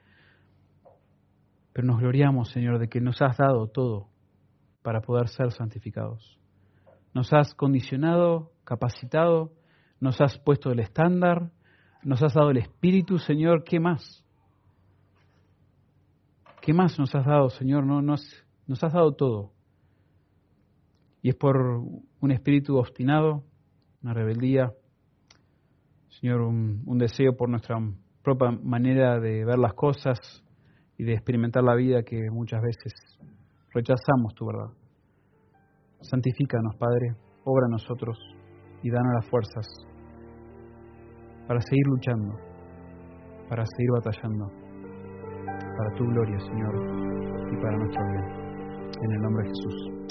Pero nos gloriamos, Señor, de que nos has dado todo para poder ser santificados. Nos has condicionado, capacitado, nos has puesto el estándar, nos has dado el Espíritu, Señor. ¿Qué más? ¿Qué más nos has dado, Señor? No, nos, nos has dado todo. Y es por un espíritu obstinado, una rebeldía, Señor, un, un deseo por nuestra propia manera de ver las cosas y de experimentar la vida que muchas veces rechazamos tu verdad. Santifícanos, Padre, obra en nosotros y danos las fuerzas para seguir luchando, para seguir batallando, para tu gloria, Señor, y para nuestro bien. En el nombre de Jesús.